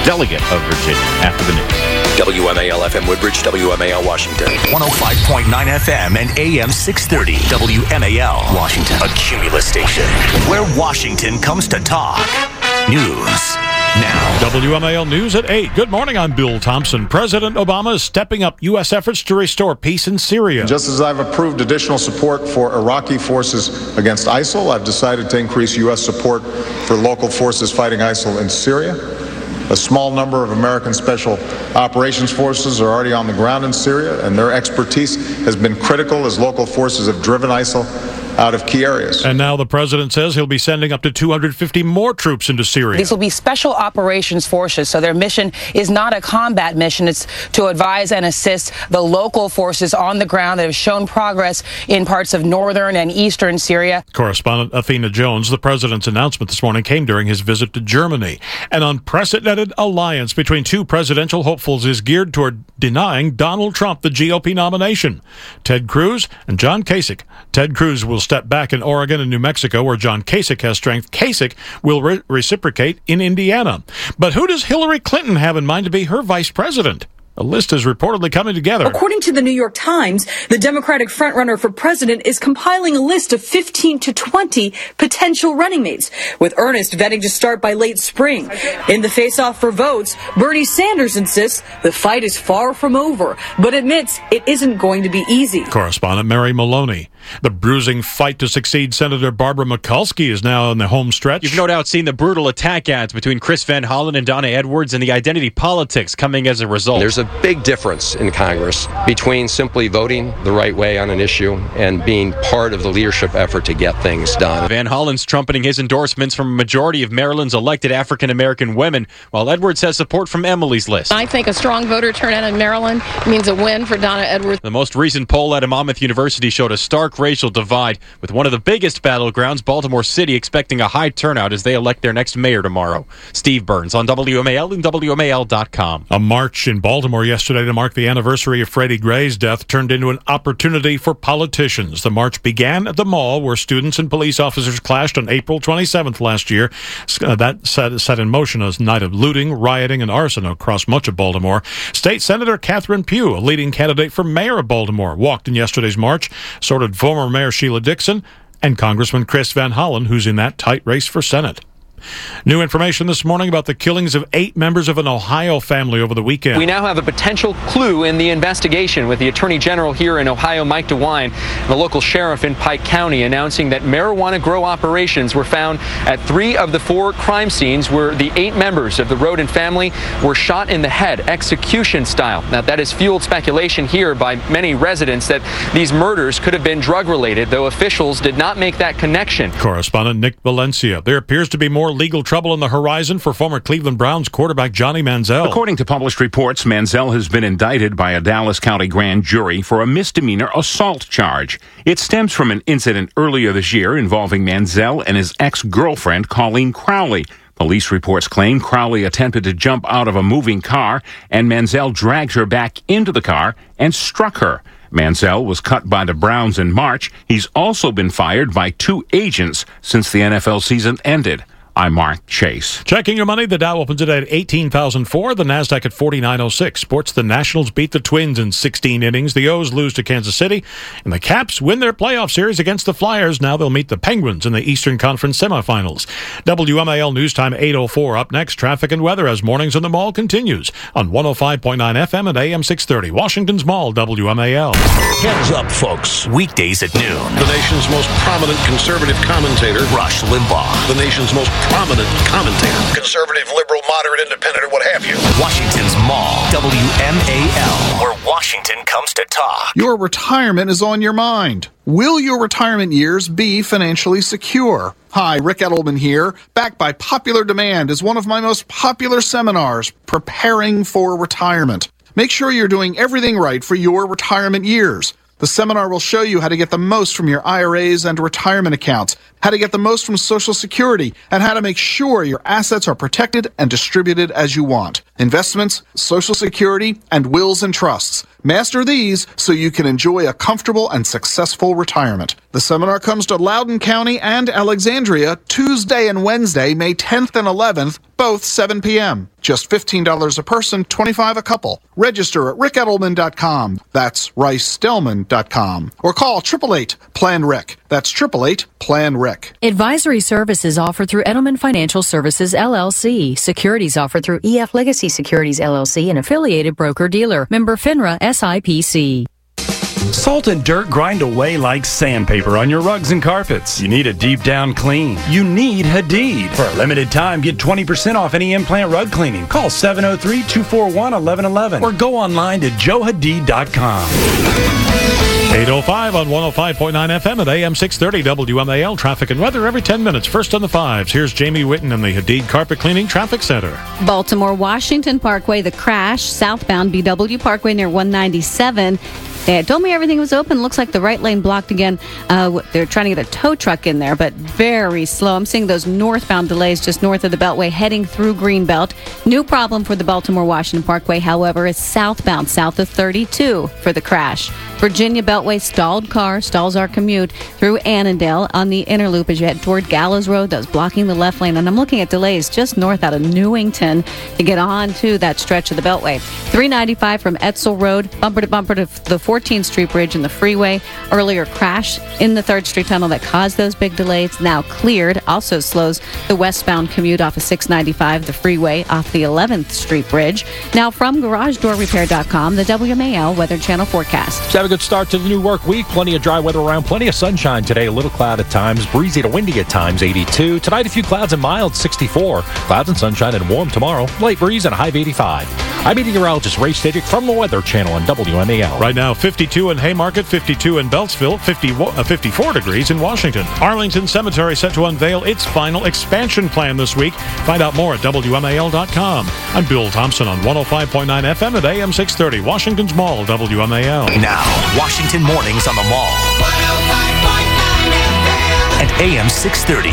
delegate of Virginia. After the news. WMAL FM Woodbridge, WMAL Washington. 105.9 FM and AM 630 WMAL Washington. A Cumulus station where Washington comes to talk. News now. WMAL News at 8. Good morning, I'm Bill Thompson. President Obama is stepping up U.S. efforts to restore peace in Syria. Just as I've approved additional support for Iraqi forces against ISIL, I've decided to increase U.S. support for local forces fighting ISIL in Syria. A small number of American Special Operations Forces are already on the ground in Syria, and their expertise has been critical as local forces have driven ISIL out of key areas. And now the president says he'll be sending up to 250 more troops into Syria. These will be special operations forces, so their mission is not a combat mission. It's to advise and assist the local forces on the ground that have shown progress in parts of northern and eastern Syria. Correspondent Athena Jones, the president's announcement this morning came during his visit to Germany. An unprecedented alliance between two presidential hopefuls is geared toward denying Donald Trump the GOP nomination. Ted Cruz and John Kasich. Ted Cruz will step back in Oregon and New Mexico, where John Kasich has strength. Kasich will reciprocate in Indiana. But who does Hillary Clinton have in mind to be her vice president? A list is reportedly coming together. According to the New York Times, the Democratic frontrunner for president is compiling a list of 15 to 20 potential running mates, with earnest vetting to start by late spring. In the face-off for votes, Bernie Sanders insists the fight is far from over, but admits it isn't going to be easy. Correspondent Mary Maloney. The bruising fight to succeed Senator Barbara Mikulski is now in the home stretch. You've no doubt seen the brutal attack ads between Chris Van Hollen and Donna Edwards and the identity politics coming as a result. There's a big difference in Congress between simply voting the right way on an issue and being part of the leadership effort to get things done. Van Hollen's trumpeting his endorsements from a majority of Maryland's elected African-American women, while Edwards has support from Emily's list. I think a strong voter turnout in Maryland means a win for Donna Edwards. The most recent poll at Monmouth University showed a stark racial divide, with one of the biggest battlegrounds, Baltimore City, expecting a high turnout as they elect their next mayor tomorrow. Steve Burns on WMAL and WMAL.com. A march in Baltimore yesterday to mark the anniversary of Freddie Gray's death turned into an opportunity for politicians. The march began at the mall where students and police officers clashed on April 27th last year. That set in motion a night of looting, rioting, and arson across much of Baltimore. State Senator Catherine Pugh, a leading candidate for mayor of Baltimore, walked in yesterday's march, so did former Mayor Sheila Dixon and Congressman Chris Van Hollen, who's in that tight race for Senate. New information this morning about the killings of 8 members of an Ohio family over the weekend. We now have a potential clue in the investigation, with the Attorney General here in Ohio, Mike DeWine, and the local sheriff in Pike County announcing that marijuana grow operations were found at 3 of the 4 crime scenes where the 8 members of the Roden family were shot in the head, execution style. Now, that has fueled speculation here by many residents that these murders could have been drug-related, though officials did not make that connection. Correspondent Nick Valencia. There appears to be more legal trouble on the horizon for former Cleveland Browns quarterback Johnny Manziel. According to published reports, Manziel has been indicted by a Dallas County grand jury for a misdemeanor assault charge. It stems from an incident earlier this year involving Manziel and his ex-girlfriend, Colleen Crowley. Police reports claim Crowley attempted to jump out of a moving car, and Manziel dragged her back into the car and struck her. Manziel was cut by the Browns in March. He's also been fired by 2 agents since the NFL season ended. I'm Mark Chase. Checking your money, the Dow opens today at 18,004, the Nasdaq at 4906. Sports, the Nationals beat the Twins in 16 innings. The O's lose to Kansas City, and the Caps win their playoff series against the Flyers. Now they'll meet the Penguins in the Eastern Conference semifinals. WMAL News Time 8:04. Up next, traffic and weather as Mornings in the Mall continues on 105.9 FM and AM 630. Washington's Mall, WMAL. Heads up, folks. Weekdays at noon. The nation's most prominent conservative commentator, Rush Limbaugh. The nation's most prominent commentator, conservative, liberal, moderate, independent, or what have you. Washington's Mall, WMAL, where Washington comes to talk. Your retirement is on your mind. Will your retirement years be financially secure? Hi, Rick Edelman here, backed by popular demand as one of my most popular seminars, Preparing for Retirement. Make sure you're doing everything right for your retirement years. The seminar will show you how to get the most from your IRAs and retirement accounts, how to get the most from Social Security, and how to make sure your assets are protected and distributed as you want. Investments, Social Security, and wills and trusts. Master these so you can enjoy a comfortable and successful retirement. The seminar comes to Loudoun County and Alexandria Tuesday and Wednesday, May 10th and 11th, both 7 p.m. Just $15 a person, $25 a couple. Register at rickedelman.com. That's ricedelman.com. Or call 888-PLAN-RIC. That's 888-PLAN-RIC. Advisory services offered through Edelman Financial Services, LLC. Securities offered through EF Legacy Securities, LLC, an affiliated broker-dealer. Member FINRA, SIPC. Salt and dirt grind away like sandpaper on your rugs and carpets. You need a deep down clean. You need Hadid. For a limited time, get 20% off any implant rug cleaning. Call 703-241-1111 or go online to joehadid.com. 8:05 on 105.9 FM at AM 630 WMAL. Traffic and weather every 10 minutes. First on the fives. Here's Jamie Witten in the Hadid Carpet Cleaning Traffic Center. Baltimore-Washington Parkway, the crash, southbound BW Parkway near 197. They had told me everything was open. Looks like the right lane blocked again. They're trying to get a tow truck in there, but very slow. I'm seeing those northbound delays just north of the Beltway heading through Greenbelt. New problem for the Baltimore-Washington Parkway, however, is southbound, south of 32 for the crash. Virginia Beltway stalled car, stalls our commute through Annandale on the inner loop as you head toward Gallows Road. That's blocking the left lane. And I'm looking at delays just north out of Newington to get on to that stretch of the Beltway. 395 from Etzel Road, bumper to the 14th Street Bridge and the freeway. Earlier crash in the 3rd Street Tunnel that caused those big delays. Now cleared. Also slows the westbound commute off of 695, the freeway off the 11th Street Bridge. Now from GarageDoorRepair.com, the WMAL Weather Channel forecast. Let's have a good start to the new work week. Plenty of dry weather around. Plenty of sunshine today. A little cloud at times. Breezy to windy at times, 82. Tonight, a few clouds and mild, 64. Clouds and sunshine and warm tomorrow. Light breeze and a high of 85. I'm meteorologist Ray Stadic from the Weather Channel on WMAL. Right now, 52 in Haymarket, 52 in Beltsville, 54 degrees in Washington. Arlington Cemetery set to unveil its final expansion plan this week. Find out more at WMAL.com. I'm Bill Thompson on 105.9 FM at AM 630, Washington's Mall, WMAL. Now, Washington Mornings on the Mall. 105.9 FM. And AM 630.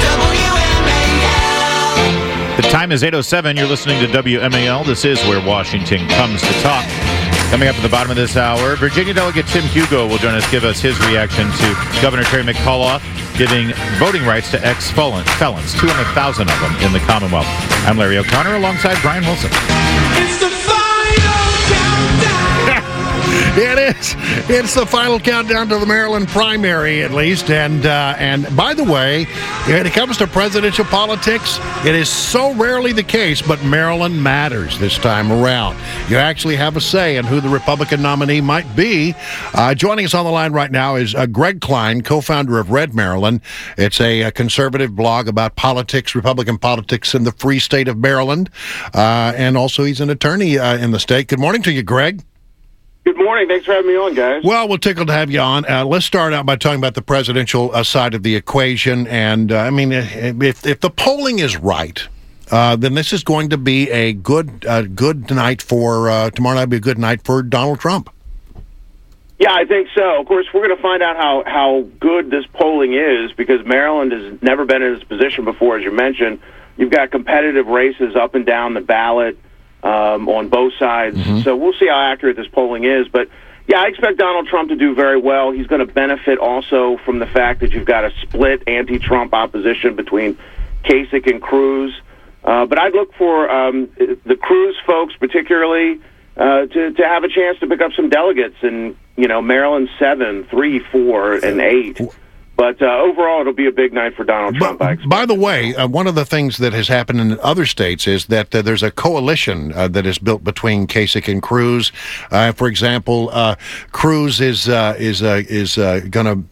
The time is 8:07. You're listening to WMAL. This is where Washington comes to talk. Coming up at the bottom of this hour, Virginia Delegate Tim Hugo will join us, give us his reaction to Governor Terry McAuliffe giving voting rights to ex-felons, 200,000 of them in the Commonwealth. I'm Larry O'Connor alongside Brian Wilson. It's the final countdown. It is. It's the final countdown to the Maryland primary, at least. And by the way, when it comes to presidential politics, it is so rarely the case, but Maryland matters this time around. You actually have a say in who the Republican nominee might be. Joining us on the line right now is Greg Klein, co-founder of Red Maryland. It's a conservative blog about politics, Republican politics in the free state of Maryland. And also he's an attorney in the state. Good morning to you, Greg. Good morning. Thanks for having me on, guys. Well, we're tickled to have you on. Let's start out by talking about the presidential side of the equation. And, I mean, if the polling is right, then this is going to be a good night for, tomorrow night will be a good night for Donald Trump. Yeah, I think so. Of course, we're going to find out how good this polling is because Maryland has never been in this position before, as you mentioned. You've got competitive races up and down the ballot. On both sides. Mm-hmm. So we'll see how accurate this polling is. But, yeah, I expect Donald Trump to do very well. He's going to benefit also from the fact that you've got a split anti-Trump opposition between Kasich and Cruz. But I'd look for the Cruz folks particularly to have a chance to pick up some delegates in, Maryland 7, 3, 4, and 8. But overall, it'll be a big night for Donald Trump. By the way, one of the things that has happened in other states is that there's a coalition that is built between Kasich and Cruz. For example, Cruz is going to,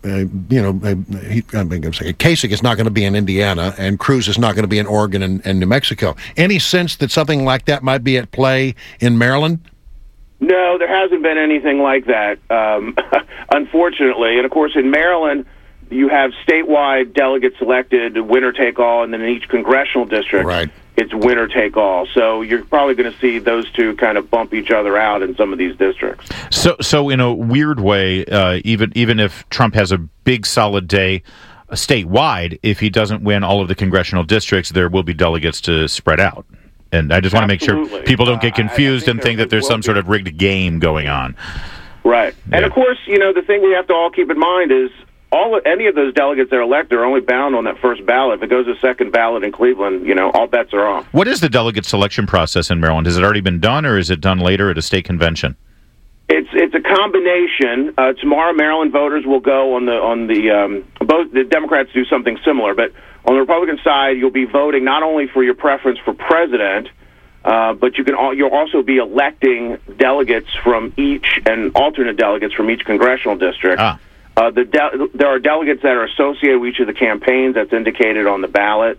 Kasich is not going to be in Indiana, and Cruz is not going to be in Oregon and New Mexico. Any sense that something like that might be at play in Maryland? No, there hasn't been anything like that, unfortunately. And, of course, in Maryland, you have statewide delegates elected, winner-take-all, and then in each congressional district, right, it's winner-take-all. So you're probably going to see those two kind of bump each other out in some of these districts. So in a weird way, even if Trump has a big, solid day statewide, if he doesn't win all of the congressional districts, there will be delegates to spread out. And I just want to make sure Absolutely. people don't get confused and think that there's will some sort of rigged game going on. Right. And, of course, the thing we have to all keep in mind is any of those delegates that are elected are only bound on that first ballot. If it goes to second ballot in Cleveland, all bets are off. What is the delegate selection process in Maryland? Has it already been done, or is it done later at a state convention? It's a combination. Tomorrow, Maryland voters will go on the both. The Democrats do something similar, but on the Republican side, you'll be voting not only for your preference for president, but you'll also be electing delegates from each and alternate delegates from each congressional district. There are delegates that are associated with each of the campaigns that's indicated on the ballot.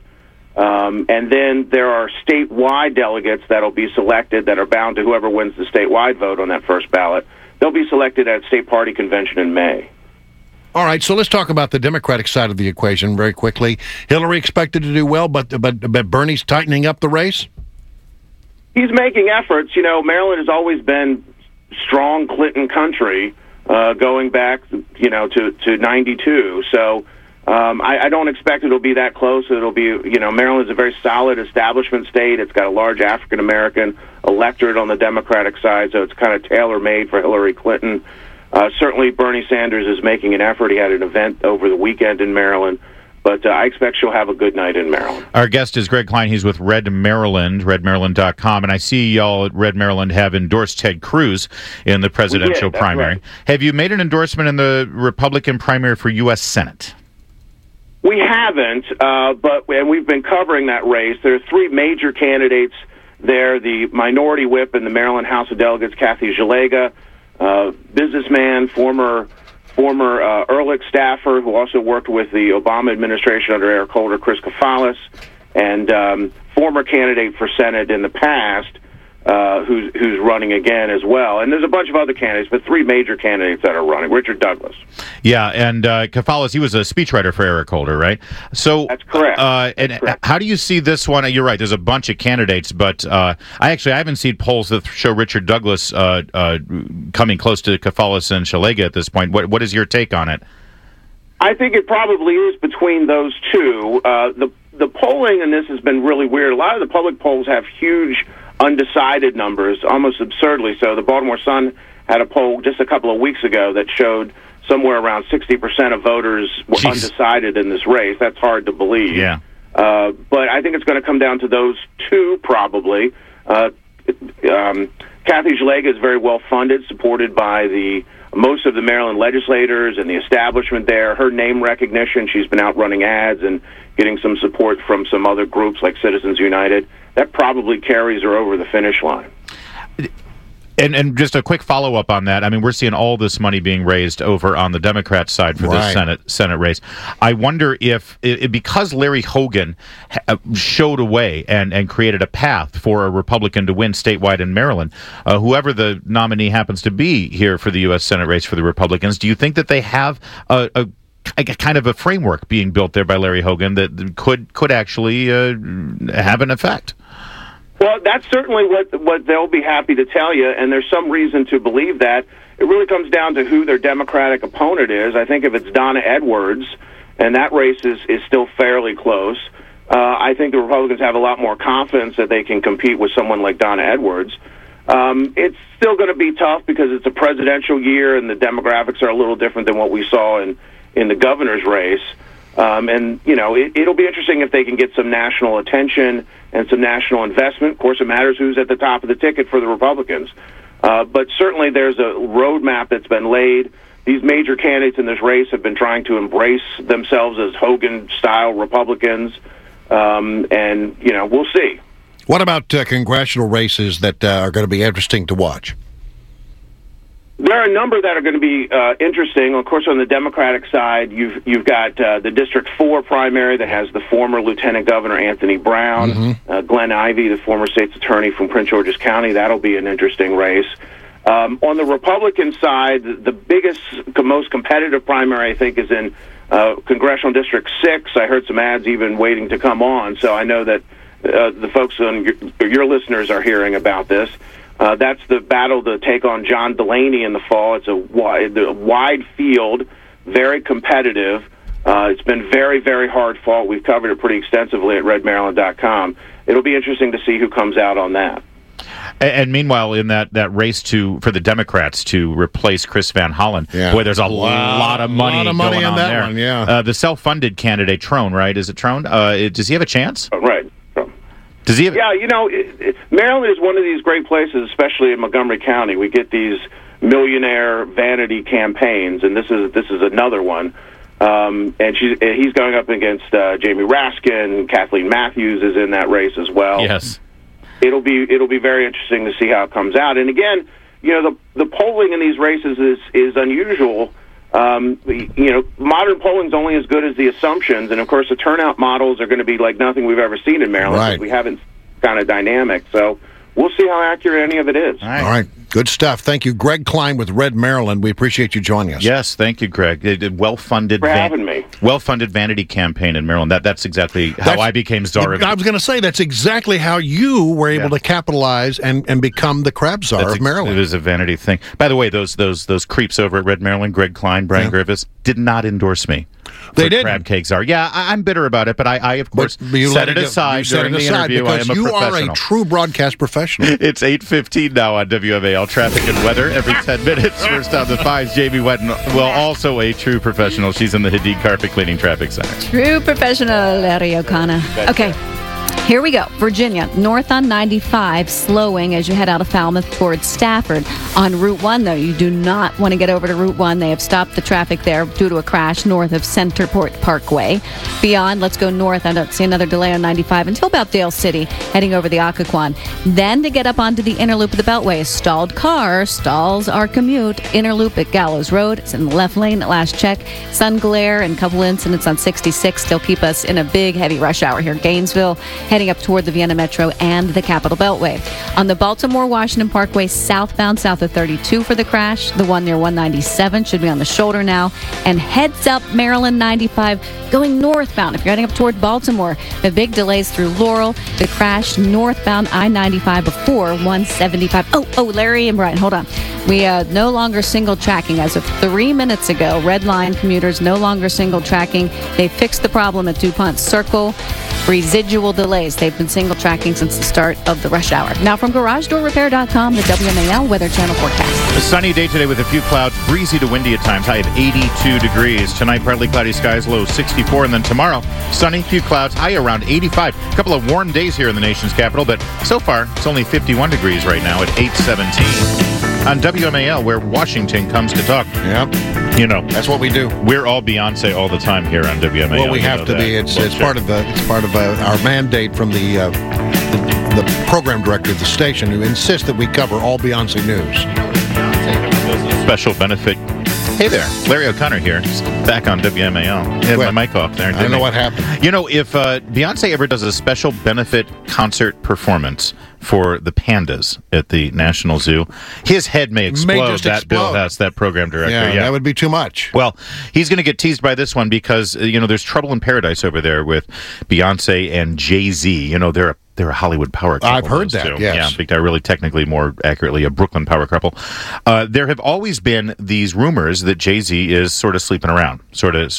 And then there are statewide delegates that will be selected that are bound to whoever wins the statewide vote on that first ballot. They'll be selected at state party convention in May. All right, so let's talk about the Democratic side of the equation very quickly. Hillary expected to do well, but Bernie's tightening up the race? He's making efforts. Maryland has always been strong Clinton country, going back, to 92. So I don't expect it'll be that close. It'll be, Maryland's a very solid establishment state. It's got a large African-American electorate on the Democratic side, so it's kind of tailor-made for Hillary Clinton. Certainly Bernie Sanders is making an effort. He had an event over the weekend in Maryland. But I expect she'll have a good night in Maryland. Our guest is Greg Klein. He's with Red Maryland, redmaryland.com. And I see y'all at Red Maryland have endorsed Ted Cruz in the presidential primary. Right. Have you made an endorsement in the Republican primary for U.S. Senate? We haven't, and we've been covering that race. There are three major candidates there. The minority whip in the Maryland House of Delegates, Kathy Szeliga, businessman, former Ehrlich staffer who also worked with the Obama administration under Eric Holder, Chris Kafalis, and former candidate for Senate in the past, who's running again as well. And there's a bunch of other candidates, but three major candidates that are running. Richard Douglas. Yeah, and Kafalis, he was a speechwriter for Eric Holder, right? So that's correct. How do you see this one? You're right. There's a bunch of candidates, but I haven't seen polls that show Richard Douglas coming close to Kafalis and Szeliga at this point. What is your take on it? I think it probably is between those two. The polling, and this has been really weird. A lot of the public polls have huge undecided numbers, almost absurdly so. The Baltimore Sun had a poll just a couple of weeks ago that showed somewhere around 60% of voters were undecided in this race. That's hard to believe. Yeah. But I think it's going to come down to those two, probably. Kathy Szeliga is very well funded, supported by most of the Maryland legislators and the establishment there. Her name recognition, she's been out running ads and getting some support from some other groups like Citizens United. That probably carries her over the finish line. And just a quick follow-up on that. I mean, we're seeing all this money being raised over on the Democrat side for this Senate race. I wonder if because Larry Hogan showed a way and created a path for a Republican to win statewide in Maryland, whoever the nominee happens to be here for the U.S. Senate race for the Republicans, do you think that they have a kind of a framework being built there by Larry Hogan that could actually have an effect? Well, that's certainly what they'll be happy to tell you, and there's some reason to believe that. It really comes down to who their Democratic opponent is. I think if it's Donna Edwards, and that race is still fairly close, I think the Republicans have a lot more confidence that they can compete with someone like Donna Edwards. It's still going to be tough because it's a presidential year, and the demographics are a little different than what we saw in the governor's race. It'll be interesting if they can get some national attention and some national investment. Of course, it matters who's at the top of the ticket for the Republicans. But certainly there's a roadmap that's been laid. These major candidates in this race have been trying to embrace themselves as Hogan-style Republicans. We'll see. What about congressional races that are going to be interesting to watch? There are a number that are going to be interesting. Of course, on the Democratic side, you've got the District 4 primary that has the former Lieutenant Governor Anthony Brown, Glenn Ivey, the former state's attorney from Prince George's County. That'll be an interesting race. On the Republican side, the biggest, most competitive primary, I think, is in Congressional District 6. I heard some ads even waiting to come on, so I know that the folks on your listeners are hearing about this. That's the battle to take on John Delaney in the fall. It's a wide field, very competitive. It's been very, very hard fought. We've covered it pretty extensively at redmaryland.com. It'll be interesting to see who comes out on that. And meanwhile, in that race for the Democrats to replace Chris Van Hollen, boy, there's a lot of money going on there. One, yeah. The self-funded candidate, Trone, right? Is it Trone? Does he have a chance? Right. Does he have... Yeah, Maryland is one of these great places, especially in Montgomery County. We get these millionaire vanity campaigns, and this is another one. And he's going up against Jamie Raskin. Kathleen Matthews is in that race as well. Yes. It'll be very interesting to see how it comes out. And again, the polling in these races is unusual. Modern polling is only as good as the assumptions, and of course the turnout models are going to be like nothing we've ever seen in Maryland. Right. We haven't kind of dynamic, so we'll see how accurate any of it is. All right. Good stuff. Thank you. Greg Klein with Red Maryland. We appreciate you joining us. Yes, thank you, Greg. Well-funded, for having me. Well-funded vanity campaign in Maryland. That's exactly how I became czar of... I was going to say, that's exactly how you were able to capitalize and become the crab czar of Maryland. It was a vanity thing. By the way, those creeps over at Red Maryland, Greg Klein, Brian Griffiths, did not endorse me. They did. Crab cake czar. Yeah, I'm bitter about it, but I of course, set it aside during the interview. I am a professional. You are a true broadcast professional. It's 8:15 now on WMAL. Traffic and weather every 10 minutes. First on the 5s, Jamie Wetton, also a true professional. She's in the Hadid Carpet Cleaning Traffic Center. True professional, Larry O'Connor. Okay. Here we go. Virginia, north on 95, slowing as you head out of Falmouth towards Stafford. On Route 1, though, you do not want to get over to Route 1. They have stopped the traffic there due to a crash north of Centerport Parkway. Beyond, let's go north. I don't see another delay on 95 until about Dale City, heading over the Occoquan. Then to get up onto the inner loop of the Beltway, a stalled car stalls our commute. Inner loop at Gallows Road. It's in the left lane at last check. Sun glare and a couple incidents on 66 still keep us in a big, heavy rush hour here. Gainesville, heading up toward the Vienna Metro and the Capitol Beltway. On the Baltimore-Washington Parkway, southbound, south of 32 for the crash. The one near 197 should be on the shoulder now. And heads up Maryland 95 going northbound. If you're heading up toward Baltimore, the big delays through Laurel. The crash northbound I-95 before 175. Oh, Larry and Brian, hold on. We no longer single tracking. As of 3 minutes ago, Red Line commuters no longer single tracking. They fixed the problem at DuPont Circle. Residual delays. They've been single tracking since the start of the rush hour. Now from GarageDoorRepair.com, the WMAL Weather Channel forecast. A sunny day today with a few clouds, breezy to windy at times, high of 82 degrees. Tonight, partly cloudy skies, low 64. And then tomorrow, sunny, few clouds, high around 85. A couple of warm days here in the nation's capital, but so far, it's only 51 degrees right now at 8:17. On WMAL, where Washington comes to talk. Yep. That's what we do. We're all Beyonce all the time here on WMAL. Well, we have to be. It's part of our mandate from the program director of the station, who insists that we cover all Beyonce news. Special benefit. Hey there, Larry O'Connor here, back on WMAL. I had my mic off there. I don't know what happened. If Beyonce ever does a special benefit concert performance for the pandas at the National Zoo, his head may explode. Bill Hess, that program director. Yeah, that would be too much. Well, he's going to get teased by this one because, there's trouble in paradise over there with Beyonce and Jay-Z. They're a Hollywood power couple. I've heard that, two. yes. Yeah, they're really technically, more accurately, a Brooklyn power couple. There have always been these rumors that Jay-Z is sort of sleeping around, sort of,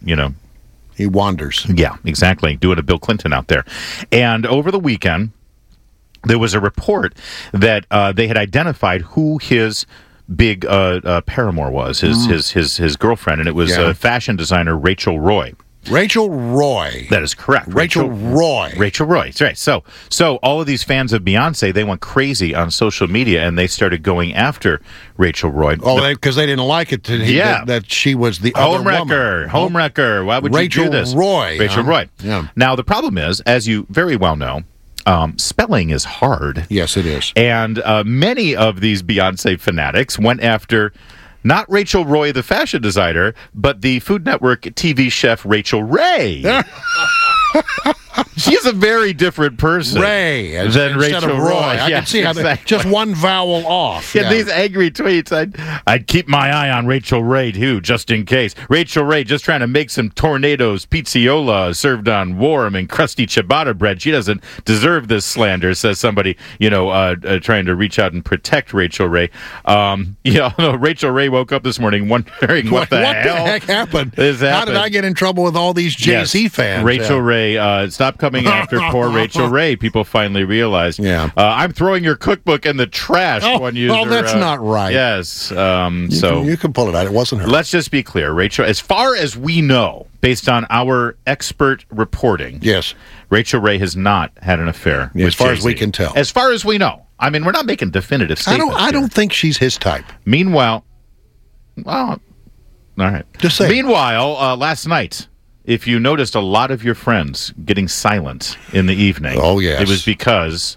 He wanders. Yeah, exactly, doing a Bill Clinton out there. And over the weekend, there was a report that they had identified who his big paramour was, his girlfriend, and it was fashion designer Rachel Roy. Rachel Roy. That is correct. Rachel Roy. Rachel Roy. That's right. So all of these fans of Beyonce, they went crazy on social media, and they started going after Rachel Roy. Oh, because they didn't like it that she was the other woman. Homewrecker. Why would Rachel you do this? Roy. Rachel Roy. Yeah. Now, the problem is, as you very well know, spelling is hard. Yes, it is. And many of these Beyonce fanatics went after not Rachel Roy, the fashion designer, but the Food Network TV chef Rachel Ray. She's a very different person Ray than instead Rachel of Roy. Roy. I can see how that, just one vowel off. Yeah, these angry tweets. I'd keep my eye on Rachel Ray, too, just in case. Rachel Ray just trying to make some Tornadoes pizziola served on warm and crusty ciabatta bread. She doesn't deserve this slander, says somebody, trying to reach out and protect Rachel Ray. Rachel Ray woke up this morning wondering what the heck happened. How did I get in trouble with all these JC fans? Rachel Ray, stop coming after poor Rachel Ray. People finally realized. Yeah. I'm throwing your cookbook in the trash, one user. Oh, that's not right. Yes. You can pull it out. It wasn't her. Let's just be clear. Rachel, as far as we know, based on our expert reporting, yes, Rachel Ray has not had an affair with as far Jay-Z. as we can tell. As far as we know. I mean, we're not making definitive statements. I don't think she's his type. Meanwhile, all right. Just say. Meanwhile, last night, if you noticed a lot of your friends getting silent in the evening, it was because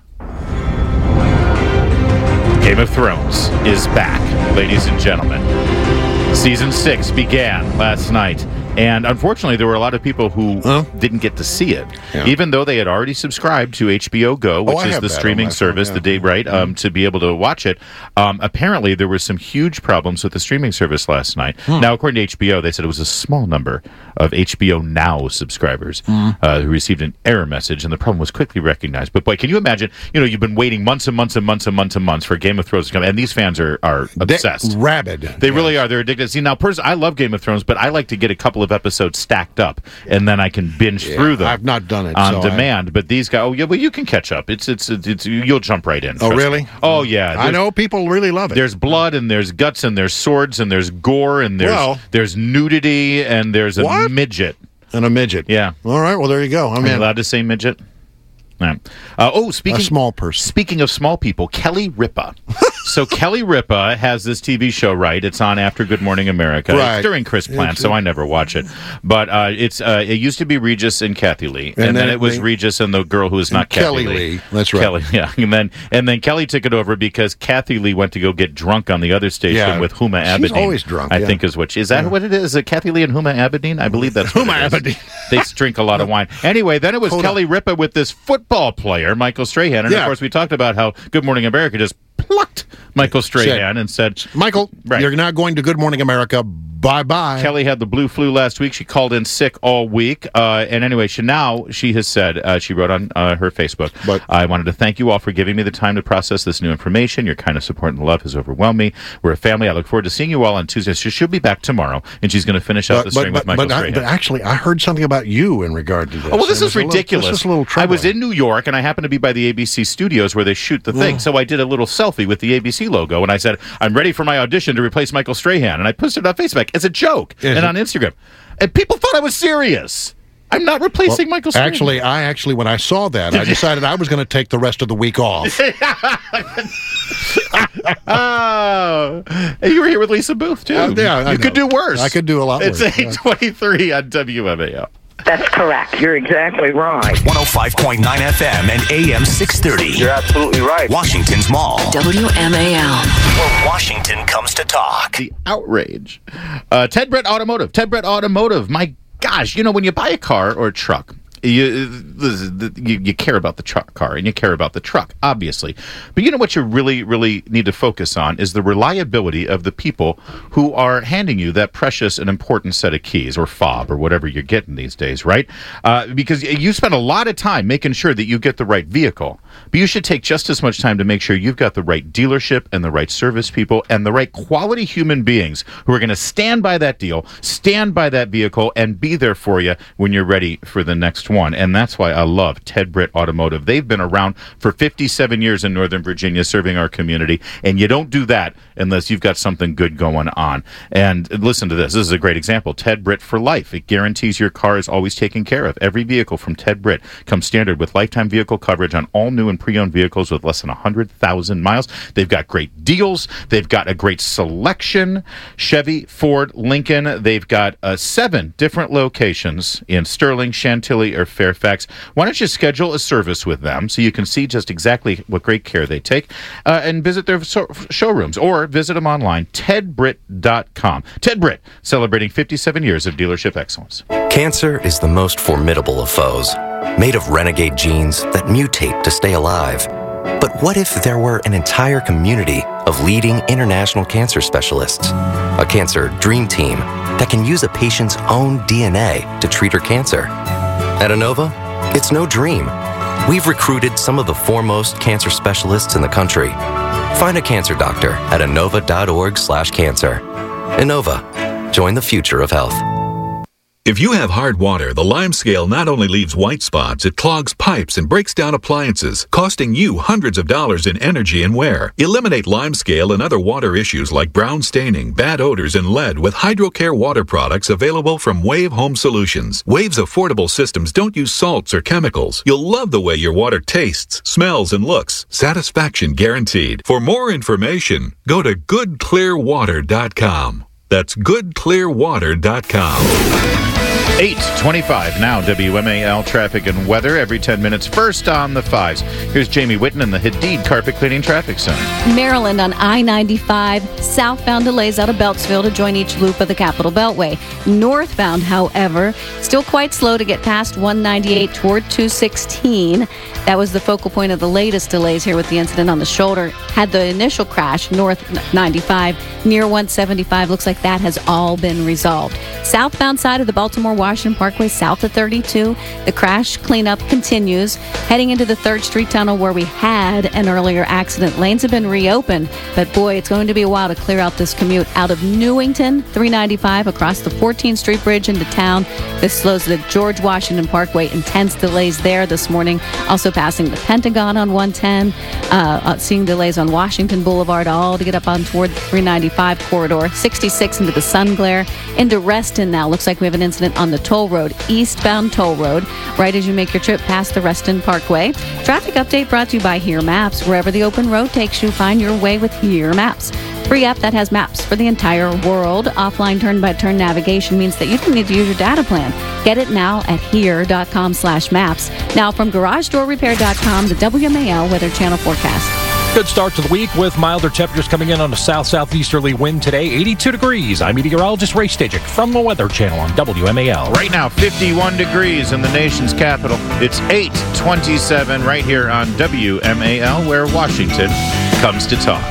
Game of Thrones is back, ladies and gentlemen. Season 6 began last night. And unfortunately, there were a lot of people who didn't get to see it, even though they had already subscribed to HBO Go, which is the streaming service, to be able to watch it. Apparently, there were some huge problems with the streaming service last night. Now, according to HBO, they said it was a small number of HBO Now subscribers who received an error message, and the problem was quickly recognized. But boy, can you imagine? You've been waiting months and months and months and months and months for Game of Thrones to come, and these fans are obsessed, rabid. They really are. They're addicted. See, now, I love Game of Thrones, but I like to get a couple of episodes stacked up, and then I can binge through them. I've not done it on demand. But these guys, you can catch up. It's you'll jump right in. Oh, really? Me. Oh, yeah. I know people really love it. There's blood, and there's guts, and there's swords, and there's gore, and there's nudity, and there's a midget. And a midget. Yeah. All right. Well, there you go. Are you allowed to say midget? Right. A small person. Speaking of small people, Kelly Ripa. So Kelly Ripa has this TV show, right? It's on after Good Morning America. Right. It's during Chris Plant, so I never watch it. But it used to be Regis and Kathy Lee, and then it was Regis and the girl who is not Kathy Lee. That's right. Kelly, yeah. And then Kelly took it over because Kathy Lee went to go get drunk on the other station with Huma Abedin. She's always drunk. I think is what she is. That what it is? Kathy Lee and Huma Abedin? I believe that's what Huma Abedin. They drink a lot of wine. Anyway, then it was Kelly Ripa with this football player, Michael Strahan, and of course we talked about how Good Morning America just plucked Michael Strahan and said, Michael, you're not going to Good Morning America. Bye-bye. Kelly had the blue flu last week. She called in sick all week. And anyway, she has said, she wrote on her Facebook, I wanted to thank you all for giving me the time to process this new information. Your kind of support and love has overwhelmed me. We're a family. I look forward to seeing you all on Tuesday. She'll be back tomorrow, and she's going to finish out the string with Michael Strahan. But actually, I heard something about you in regard to this. Oh, well, this is ridiculous. This is a little troubling. I was in New York, and I happened to be by the ABC studios where they shoot the thing. So I did a little selfie with the ABC logo, and I said, I'm ready for my audition to replace Michael Strahan. And I posted it on Facebook as a joke and on Instagram. And people thought I was serious. I'm not replacing Michael Strahan. Actually, when I saw that, I decided I was going to take the rest of the week off. You were here with Lisa Booth, too. You could do worse. I could do a lot worse. It's 8:23 on WMAL. That's correct. You're exactly right. 105.9 FM and AM 630. You're absolutely right. Washington's Mall. WMAL. Where Washington comes to talk. The outrage. Ted Brett Automotive. Ted Brett Automotive. My gosh, when you buy a car or a truck, you care about the car and you care about the truck, obviously. But what you really, really need to focus on is the reliability of the people who are handing you that precious and important set of keys, or fob, or whatever you're getting these days, right? Because you spend a lot of time making sure that you get the right vehicle. But you should take just as much time to make sure you've got the right dealership and the right service people and the right quality human beings who are going to stand by that deal, stand by that vehicle, and be there for you when you're ready for the next one. And that's why I love Ted Britt Automotive. They've been around for 57 years in Northern Virginia serving our community, and you don't do that unless you've got something good going on. And listen to this. This is a great example. Ted Britt for life. It guarantees your car is always taken care of. Every vehicle from Ted Britt comes standard with lifetime vehicle coverage on all new and pre-owned vehicles with less than 100,000 miles. They've got great deals. They've got a great selection. Chevy, Ford, Lincoln. They've got 7 different locations in Sterling, Chantilly, or Fairfax. Why don't you schedule a service with them so you can see just exactly what great care they take and visit their showrooms or visit them online, tedbritt.com. Ted Britt, celebrating 57 years of dealership excellence. Cancer is the most formidable of foes. made of renegade genes that mutate to stay alive. But what if there were an entire community of leading international cancer specialists? A cancer dream team that can use a patient's own DNA to treat her cancer. At Inova, it's no dream. We've recruited some of the foremost cancer specialists in the country. Find a cancer doctor at inova.org/cancer. Inova. Join the future of health. If you have hard water, the LimeScale not only leaves white spots, it clogs pipes and breaks down appliances, costing you hundreds of dollars in energy and wear. Eliminate LimeScale and other water issues like brown staining, bad odors, and lead with HydroCare water products available from Wave Home Solutions. Wave's affordable systems don't use salts or chemicals. You'll love the way your water tastes, smells, and looks. Satisfaction guaranteed. For more information, go to goodclearwater.com. That's goodclearwater.com. 8:25 now, WMAL traffic and weather every 10 minutes. First on the 5s. Here's Jamie Whitten in the Hadid Carpet Cleaning Traffic Center. Maryland on I-95. Southbound delays out of Beltsville to join each loop of the Capitol Beltway. Northbound, however, still quite slow to get past 198 toward 216. That was the focal point of the latest delays here with the incident on the shoulder. Had the initial crash north 95 near 175. Looks like that has all been resolved. Southbound side of the Baltimore-Washington Parkway south of 32. The crash cleanup continues. Heading into the 3rd Street Tunnel where we had an earlier accident. Lanes have been reopened, but boy, it's going to be a while to clear out this commute. Out of Newington, 395 across the 14th Street Bridge into town. This slows the George Washington Parkway. Intense delays there this morning. Also passing the Pentagon on 110. Seeing delays on Washington Boulevard all to get up on toward the 395 corridor. 66 into the sun glare. Into Reston now. Looks like we have an incident on the toll road. Eastbound toll road. Right as you make your trip past the Reston Parkway. Traffic update brought to you by Here Maps. Wherever the open road takes you, find your way with Here Maps. Free app that has maps for the entire world. Offline turn-by-turn navigation means that you don't need to use your data plan. Get it now at here.com/maps. Now from GarageDoorRepair.com, the WMAL Weather Channel forecast. Good start to the week with milder temperatures coming in on a south-southeasterly wind today. 82 degrees. I'm meteorologist Ray Stajic from the Weather Channel on WMAL. Right now, 51 degrees in the nation's capital. It's 8:27 right here on WMAL, where Washington comes to talk.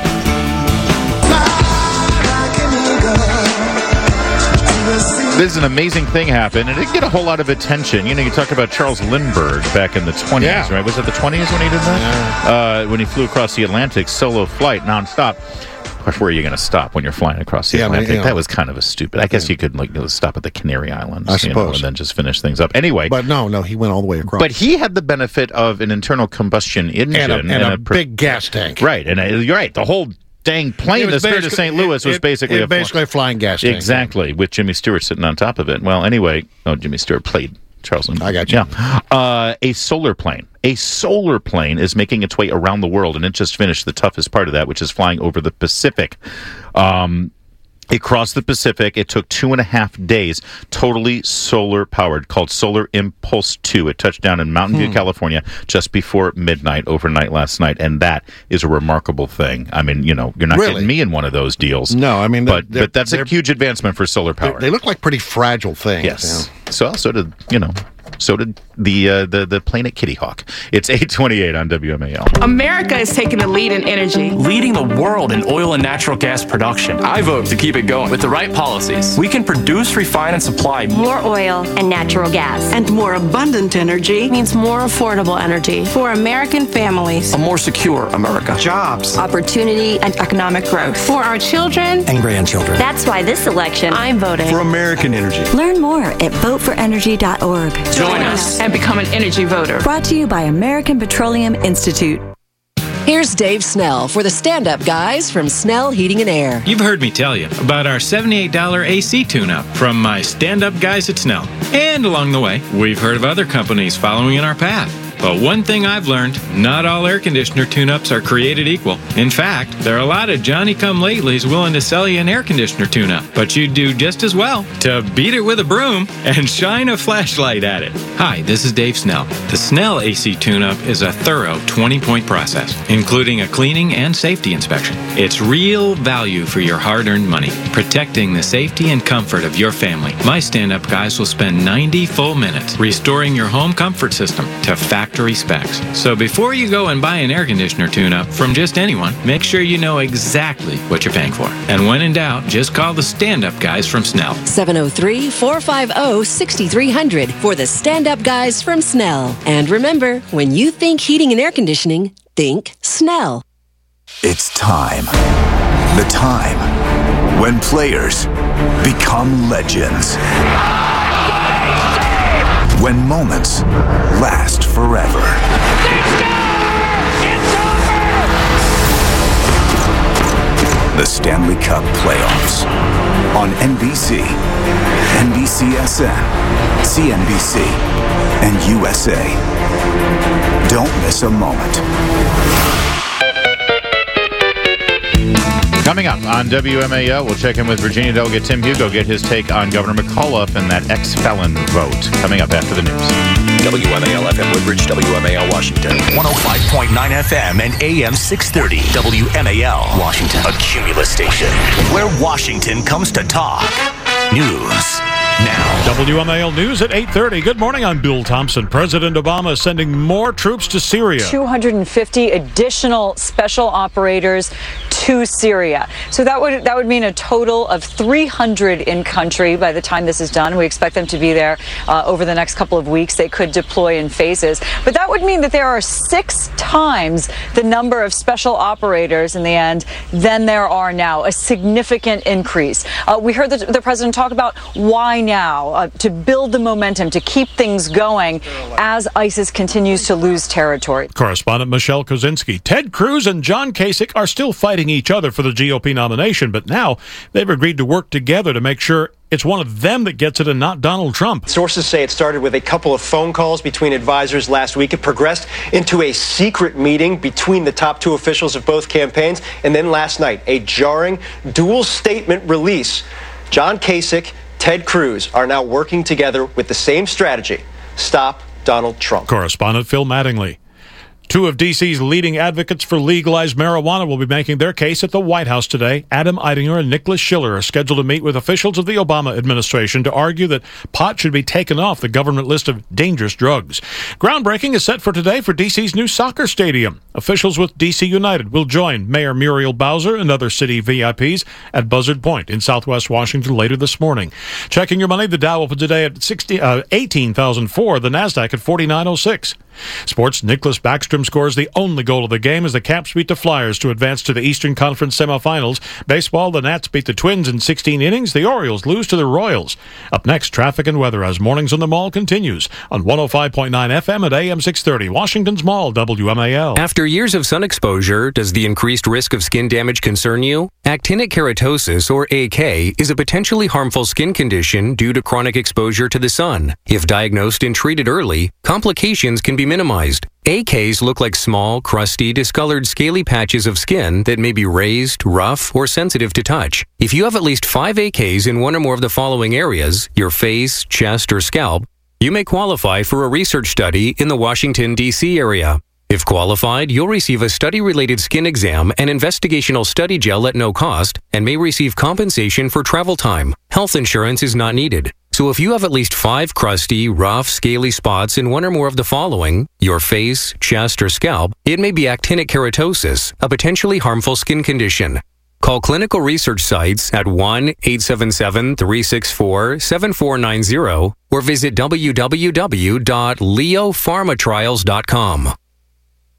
This is an amazing thing happened, and it didn't get a whole lot of attention. You know, you talk about Charles Lindbergh back in the 20s, right? Was it the 20s when he did that? Yeah. When he flew across the Atlantic, solo flight, nonstop. Of course, where are you going to stop when you're flying across the Atlantic? I mean, that was kind of a stupid. I guess you could stop at the Canary Islands, I suppose, and then just finish things up. Anyway, but no, he went all the way across. But he had the benefit of an internal combustion engine and a big gas tank, right? And you're right. The whole dang plane that started to St. Louis was basically a flying gas tank. Exactly, with Jimmy Stewart sitting on top of it. Well, anyway, Jimmy Stewart played Charles Lindbergh. I got you. Yeah. A solar plane. A solar plane is making its way around the world, and it just finished the toughest part of that, which is flying over the Pacific. It crossed the Pacific. It took 2.5 days, totally solar-powered, called Solar Impulse 2. It touched down in Mountain View, California, just before midnight, overnight last night, and that is a remarkable thing. I mean, you're not getting me in one of those deals. No, I mean, but that's a huge advancement for solar power. They look like pretty fragile things. Yes. So did the plane at Kitty Hawk. It's 8:28 on WMAL. America is taking the lead in energy. Leading the world in oil and natural gas production. I vote to keep it going. With the right policies, we can produce, refine, and supply more oil and natural gas. And more abundant energy means more affordable energy for American families. A more secure America. Jobs, opportunity, and economic growth. For our children and grandchildren. That's why this election, I'm voting for American energy. Learn more at voteforenergy.org. Join us and become an energy voter. Brought to you by American Petroleum Institute. Here's Dave Snell for the stand-up guys from Snell Heating and Air. You've heard me tell you about our $78 AC tune-up from my stand-up guys at Snell. And along the way, we've heard of other companies following in our path. But one thing I've learned, not all air conditioner tune-ups are created equal. In fact, there are a lot of Johnny-come-latelys willing to sell you an air conditioner tune-up. But you'd do just as well to beat it with a broom and shine a flashlight at it. Hi, this is Dave Snell. The Snell AC tune-up is a thorough 20-point process, including a cleaning and safety inspection. It's real value for your hard-earned money, protecting the safety and comfort of your family. My stand-up guys will spend 90 full minutes restoring your home comfort system to factory specs. So before you go and buy an air conditioner tune-up from just anyone, make sure you know exactly what you're paying for. And when in doubt, just call the stand-up guys from Snell. 703-450-6300 for the stand-up guys from Snell. And remember, when you think heating and air conditioning, think Snell. It's time. The time when players become legends. When moments last forever. The Stanley Cup Playoffs on NBC, NBCSN, CNBC, and USA. Don't miss a moment. Coming up on WMAL, we'll check in with Virginia Delegate Tim Hugo, get his take on Governor McAuliffe and that ex-felon vote. Coming up after the news. WMAL FM Woodbridge, WMAL Washington. 105.9 FM and AM 630. WMAL Washington. A Cumulus station where Washington comes to talk. News now. WMAL News at 8:30. Good morning, I'm Bill Thompson. President Obama is sending more troops to Syria. 250 additional special operators to Syria. So that would mean a total of 300 in country by the time this is done. We expect them to be there over the next couple of weeks. They could deploy in phases. But that would mean that there are 6 times the number of special operators in the end than there are now, a significant increase. We heard the president talk about why now, to build the momentum, to keep things going as ISIS continues to lose territory. Correspondent Michelle Kozinski. Ted Cruz and John Kasich are still fighting each other for the GOP nomination, but now they've agreed to work together to make sure it's one of them that gets it and not Donald Trump. Sources say it started with a couple of phone calls between advisors last week. It progressed into a secret meeting between the top 2 officials of both campaigns. And then last night, a jarring dual statement release. John Kasich, Ted Cruz are now working together with the same strategy: stop Donald Trump. Correspondent Phil Mattingly. 2 of D.C.'s leading advocates for legalized marijuana will be making their case at the White House today. Adam Eidinger and Nicholas Schiller are scheduled to meet with officials of the Obama administration to argue that pot should be taken off the government list of dangerous drugs. Groundbreaking is set for today for D.C.'s new soccer stadium. Officials with D.C. United will join Mayor Muriel Bowser and other city VIPs at Buzzard Point in southwest Washington later this morning. Checking your money, the Dow opened today at 18,004, the NASDAQ at 4906. Sports, Nicholas Backstrom scores the only goal of the game as the Caps beat the Flyers to advance to the Eastern Conference semifinals. Baseball, the Nats beat the Twins in 16 innings. The Orioles lose to the Royals. Up next, traffic and weather as Mornings on the Mall continues on 105.9 FM at AM 630. Washington's Mall, WMAL. After years of sun exposure, does the increased risk of skin damage concern you? Actinic keratosis, or AK, is a potentially harmful skin condition due to chronic exposure to the sun. If diagnosed and treated early, complications can be minimized. AKs look like small, crusty, discolored, scaly patches of skin that may be raised, rough, or sensitive to touch. If you have at least 5 AKs in one or more of the following areas, your face, chest, or scalp, you may qualify for a research study in the Washington, D.C. area. If qualified, you'll receive a study-related skin exam and investigational study gel at no cost and may receive compensation for travel time. Health insurance is not needed. So if you have at least 5 crusty, rough, scaly spots in one or more of the following, your face, chest, or scalp, it may be actinic keratosis, a potentially harmful skin condition. Call Clinical Research Sites at 1-877-364-7490 or visit www.leopharmatrials.com.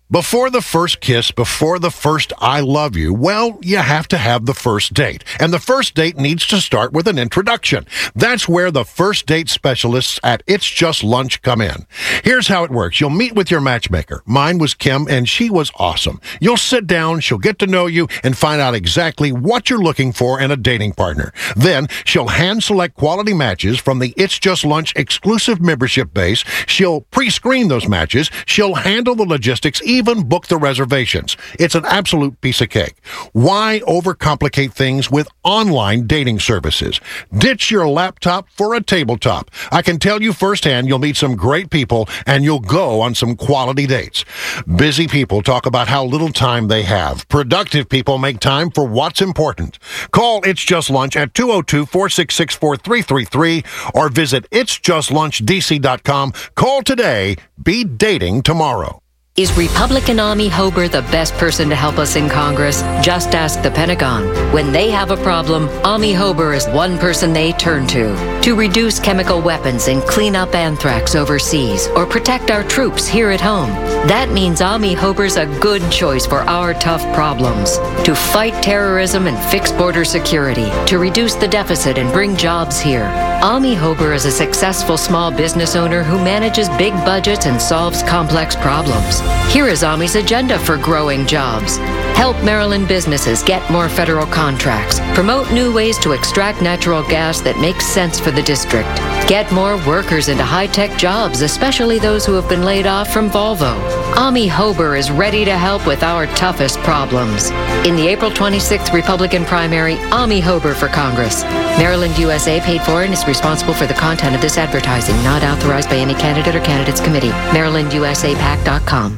Before the first kiss, before the first I love you, well, you have to have the first date. And the first date needs to start with an introduction. That's where the first date specialists at It's Just Lunch come in. Here's how it works. You'll meet with your matchmaker. Mine was Kim, and she was awesome. You'll sit down, she'll get to know you, and find out exactly what you're looking for in a dating partner. Then, she'll hand-select quality matches from the It's Just Lunch exclusive membership base. She'll pre-screen those matches. She'll handle the logistics, even book the reservations. It's an absolute piece of cake. Why overcomplicate things with online dating services? Ditch your laptop for a tabletop. I can tell you firsthand, you'll meet some great people and you'll go on some quality dates. Busy people talk about how little time they have. Productive people make time for what's important. Call It's Just Lunch at 202-466-4333 or visit itsjustlunchdc.com. Call today. Be dating tomorrow. Is Republican Ami Hober the best person to help us in Congress? Just ask the Pentagon. When they have a problem, Ami Hober is one person they turn to reduce chemical weapons and clean up anthrax overseas or protect our troops here at home. That means Ami Hober's a good choice for our tough problems. To fight terrorism and fix border security, to reduce the deficit and bring jobs here. Ami Hober is a successful small business owner who manages big budgets and solves complex problems. Here is Ami's agenda for growing jobs. Help Maryland businesses get more federal contracts. Promote new ways to extract natural gas that makes sense for the district. Get more workers into high-tech jobs, especially those who have been laid off from Volvo. Ami Hober is ready to help with our toughest problems. In the April 26th Republican primary, Ami Hober for Congress. Maryland USA paid for and is responsible for the content of this advertising, not authorized by any candidate or candidates committee. MarylandUSAPAC.com.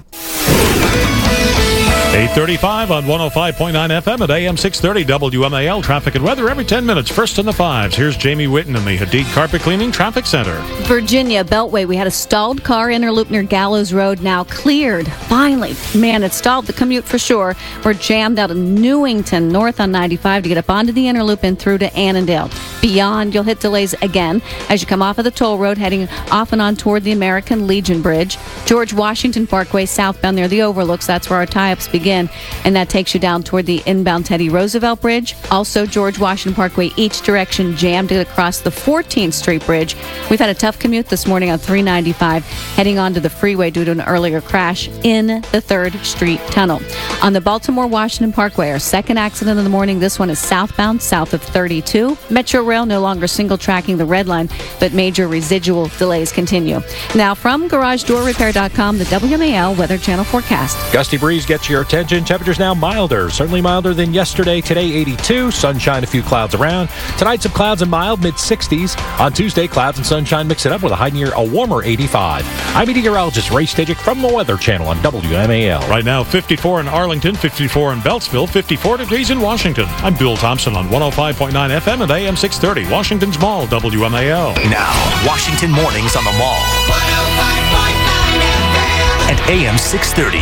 8:35 on 105.9 FM at AM 630 WMAL. Traffic and weather every 10 minutes. First in the fives. Here's Jamie Witten in the Hadid Carpet Cleaning Traffic Center. Virginia Beltway. We had a stalled car interloop near Gallows Road. Now cleared. Finally. Man, it stalled the commute for sure. We're jammed out of Newington north on 95 to get up onto the interloop and through to Annandale. Beyond, you'll hit delays again as you come off of the toll road heading off and on toward the American Legion Bridge. George Washington Parkway southbound near the overlooks. That's where our tie-ups begin. And that takes you down toward the inbound Teddy Roosevelt Bridge. Also, George Washington Parkway, each direction jammed across the 14th Street Bridge. We've had a tough commute this morning on 395, heading onto the freeway due to an earlier crash in the 3rd Street Tunnel. On the Baltimore-Washington Parkway, our second accident of the morning. This one is southbound, south of 32. Metro Rail no longer single tracking the red line, but major residual delays continue. Now, from GarageDoorRepair.com, the WMAL Weather Channel forecast. Gusty breeze gets your attention. Temperatures now milder, certainly milder than yesterday. Today 82, sunshine, a few clouds around. Tonight some clouds and mild, mid-60s. On Tuesday, clouds and sunshine mix it up with a high near a warmer 85. I'm meteorologist Ray Stajic from the Weather Channel on WMAL. Right now 54 in Arlington, 54 in Beltsville, 54 degrees in Washington. I'm Bill Thompson on 105.9 FM and AM 630, Washington's Mall, WMAL. Now, Washington Mornings on the Mall. 105.9 FM and AM 630.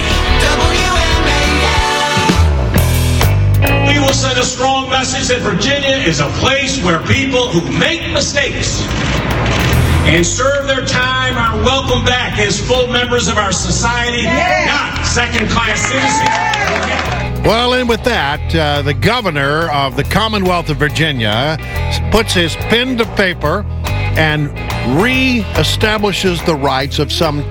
We will send a strong message that Virginia is a place where people who make mistakes and serve their time are welcome back as full members of our society, not second-class citizens. Well, and with that, the governor of the Commonwealth of Virginia puts his pen to paper and re-establishes the rights of some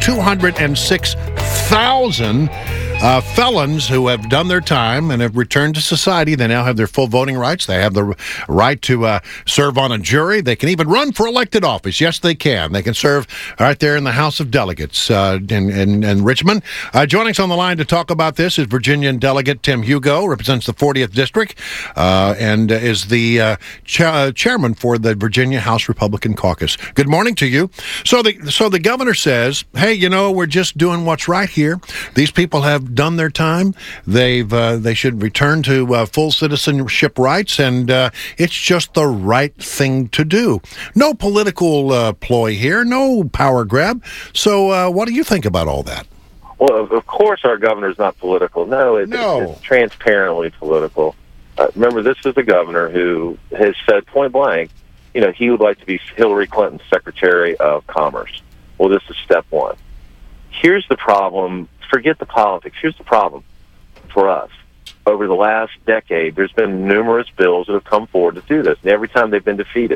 206,000 felons who have done their time and have returned to society. They now have their full voting rights. They have the right to serve on a jury. They can even run for elected office. Yes, they can. They can serve right there in the House of Delegates in Richmond. Joining us on the line to talk about this is Virginian Delegate Tim Hugo, represents the 40th District, and is the chairman for the Virginia House Republican Caucus. Good morning to you. So the governor says, hey, you know, we're just doing what's right here. These people have done their time. They should return to full citizenship rights, and it's just the right thing to do. No political ploy here, no power grab. So what do you think about all that? Well, of course our governor's not political. No, it's transparently political. Remember, this is the governor who has said point blank, you know, he would like to be Hillary Clinton's Secretary of Commerce. Well, this is step one. Here's the problem forget the politics. Here's the problem for us. Over the last decade, there's been numerous bills that have come forward to do this, and every time they've been defeated.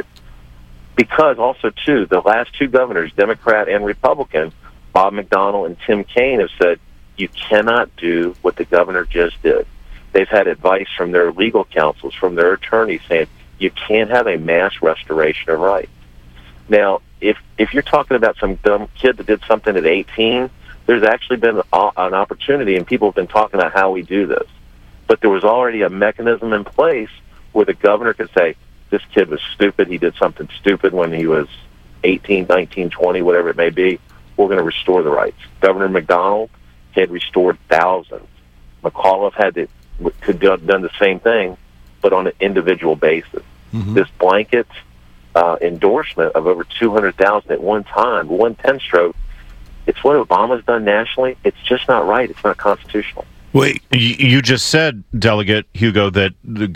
Because also, too, the last two governors, Democrat and Republican, Bob McDonnell and Tim Kaine, have said, you cannot do what the governor just did. They've had advice from their legal counsels, from their attorneys, saying you can't have a mass restoration of rights. Now, if you're talking about some dumb kid that did something at 18, there's actually been an opportunity, and people have been talking about how we do this. But there was already a mechanism in place where the governor could say, this kid was stupid, he did something stupid when he was 18, 19, 20, whatever it may be, we're going to restore the rights. Governor McDonnell had restored thousands. McAuliffe could have done the same thing, but on an individual basis. Mm-hmm. This blanket endorsement of over 200,000 at one time, one pen stroke, it's what Obama's done nationally. It's just not right. It's not constitutional. Wait, you just said, Delegate Hugo, that the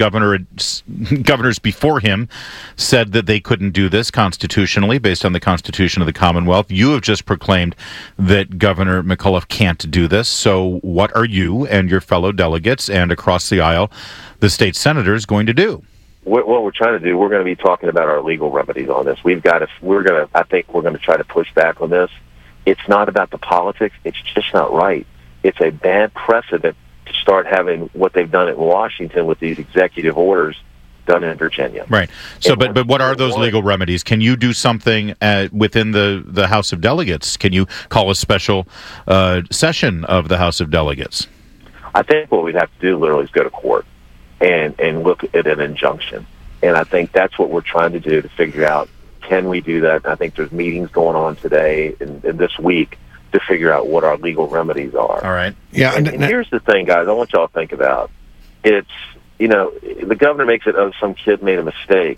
governors before him said that they couldn't do this constitutionally based on the Constitution of the Commonwealth. You have just proclaimed that Governor McAuliffe can't do this. So what are you and your fellow delegates and across the aisle, the state senators, going to do? What we're trying to do, we're going to be talking about our legal remedies on this. I think we're going to try to push back on this. It's not about the politics. It's just not right. It's a bad precedent to start having what they've done in Washington with these executive orders done in Virginia. Right. So, but what are those legal remedies? Can you do something within the House of Delegates? Can you call a special session of the House of Delegates? I think what we'd have to do literally is go to court and look at an injunction. And I think that's what we're trying to do to figure out, can we do that? And I think there's meetings going on today and this week to figure out what our legal remedies are. All right. Yeah. And here's the thing, guys, I want y'all to think about. It's, the governor makes it, some kid made a mistake.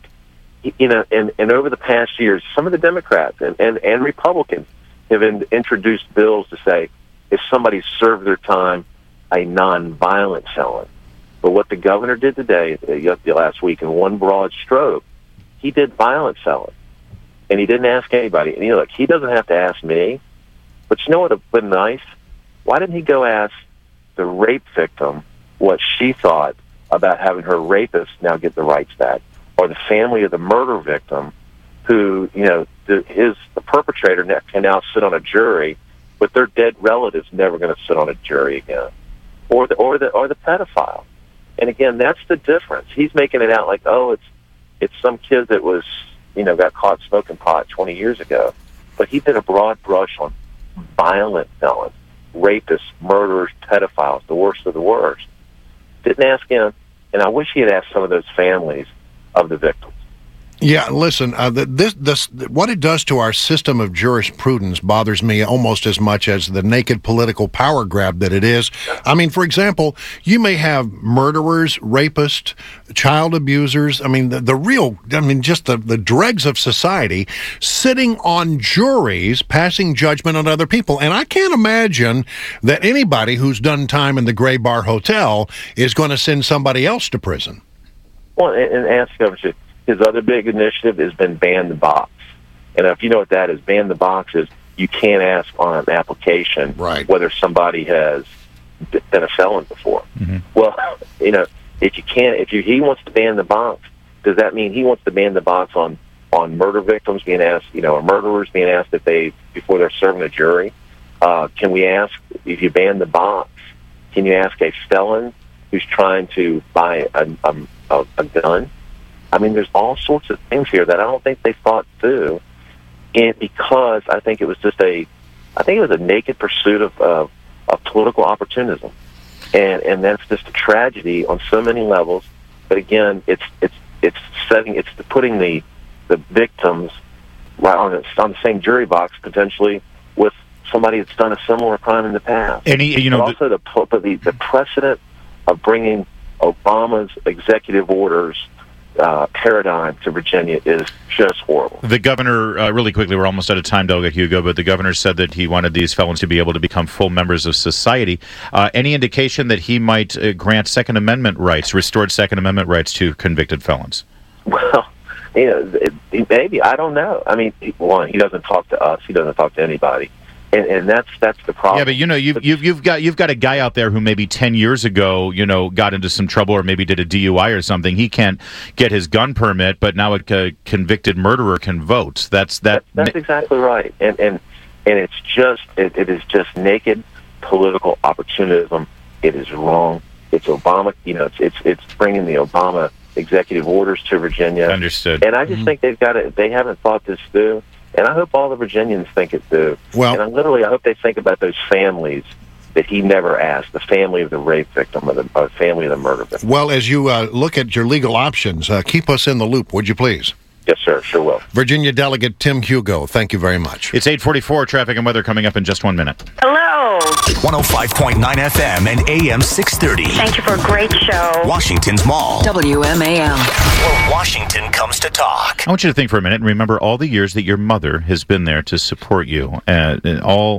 And over the past years, some of the Democrats and Republicans have introduced bills to say, if somebody served their time, a nonviolent felon. But what the governor did today, last week, in one broad stroke, he did violent felon. And he didn't ask anybody. And look, he doesn't have to ask me. But you know what would have been nice? Why didn't he go ask the rape victim what she thought about having her rapist now get the rights back? Or the family of the murder victim who, the perpetrator can now sit on a jury, but their dead relative's never going to sit on a jury again. Or the pedophile. And again, that's the difference. He's making it out like, it's some kid that was, got caught smoking pot 20 years ago. But he did a broad brush on violent felons, rapists, murderers, pedophiles, the worst of the worst. Didn't ask him, and I wish he had asked some of those families of the victims. Yeah, listen, this what it does to our system of jurisprudence bothers me almost as much as the naked political power grab that it is. I mean, for example, you may have murderers, rapists, child abusers, just the dregs of society sitting on juries passing judgment on other people. And I can't imagine that anybody who's done time in the Gray Bar Hotel is going to send somebody else to prison. Well, and ask Governor, his other big initiative has been ban the box. And if you know what that is, ban the box is you can't ask on an application whether somebody has been a felon before. Mm-hmm. Well, if he wants to ban the box, does that mean he wants to ban the box on murder victims being asked, or murderers being asked before they're serving a jury? Can we ask, if you ban the box, can you ask a felon who's trying to buy a gun? I mean, there's all sorts of things here that I don't think they thought through, and because I think it was a naked pursuit of political opportunism, and that's just a tragedy on so many levels. But again, it's putting the victims right on the same jury box potentially with somebody that's done a similar crime in the past. But also the precedent of bringing Obama's executive orders paradigm to Virginia is just horrible. The governor, really quickly, we're almost out of time, Delegate Hugo, but the governor said that he wanted these felons to be able to become full members of society. Any indication that he might grant Second Amendment rights, restored Second Amendment rights to convicted felons? Well, maybe. I don't know. I mean, one, he doesn't talk to us. He doesn't talk to anybody. And that's the problem. Yeah, but you've got a guy out there who maybe 10 years ago, got into some trouble or maybe did a DUI or something. He can't get his gun permit, but now a convicted murderer can vote. That's exactly right. And it's just it is just naked political opportunism. It is wrong. It's Obama. It's bringing the Obama executive orders to Virginia. Understood. And I just think they haven't thought this through. And I hope all the Virginians think it through. Well, and I hope they think about those families that he never asked, the family of the rape victim or the family of the murder victim. Well, as you look at your legal options, keep us in the loop, would you please? Yes, sir. Sure will. Virginia Delegate Tim Hugo, thank you very much. It's 8:44, traffic and weather coming up in just 1 minute. Hello. 105.9 FM and AM 630. Thank you for a great show. Washington's Mall. WMAL. Where Washington comes to talk. I want you to think for a minute and remember all the years that your mother has been there to support you. And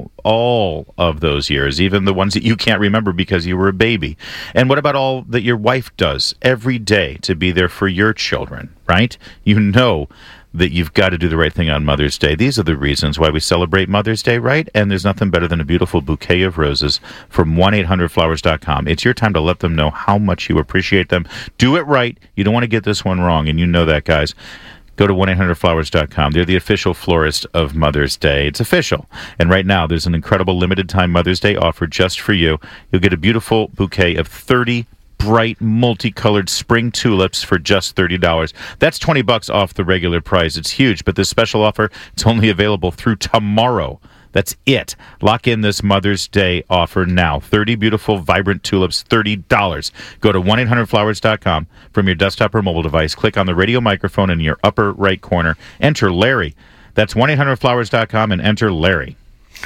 all of those years, even the ones that you can't remember because you were a baby. And what about all that your wife does every day to be there for your children, right? You know that you've got to do the right thing on Mother's Day. These are the reasons why we celebrate Mother's Day, right? And there's nothing better than a beautiful bouquet of roses from 1-800-Flowers.com. It's your time to let them know how much you appreciate them. Do it right. You don't want to get this one wrong, and you know that, guys. Go to 1-800-Flowers.com. They're the official florist of Mother's Day. It's official. And right now, there's an incredible limited-time Mother's Day offer just for you. You'll get a beautiful bouquet of 30 bright, multicolored spring tulips for just $30. That's $20 off the regular price. It's huge, but this special offer, it's only available through tomorrow. That's it. Lock in this Mother's Day offer now. 30 beautiful, vibrant tulips, $30. Go to 1-800-Flowers.com from your desktop or mobile device. Click on the radio microphone in your upper right corner. Enter Larry. That's 1-800-Flowers.com and enter Larry.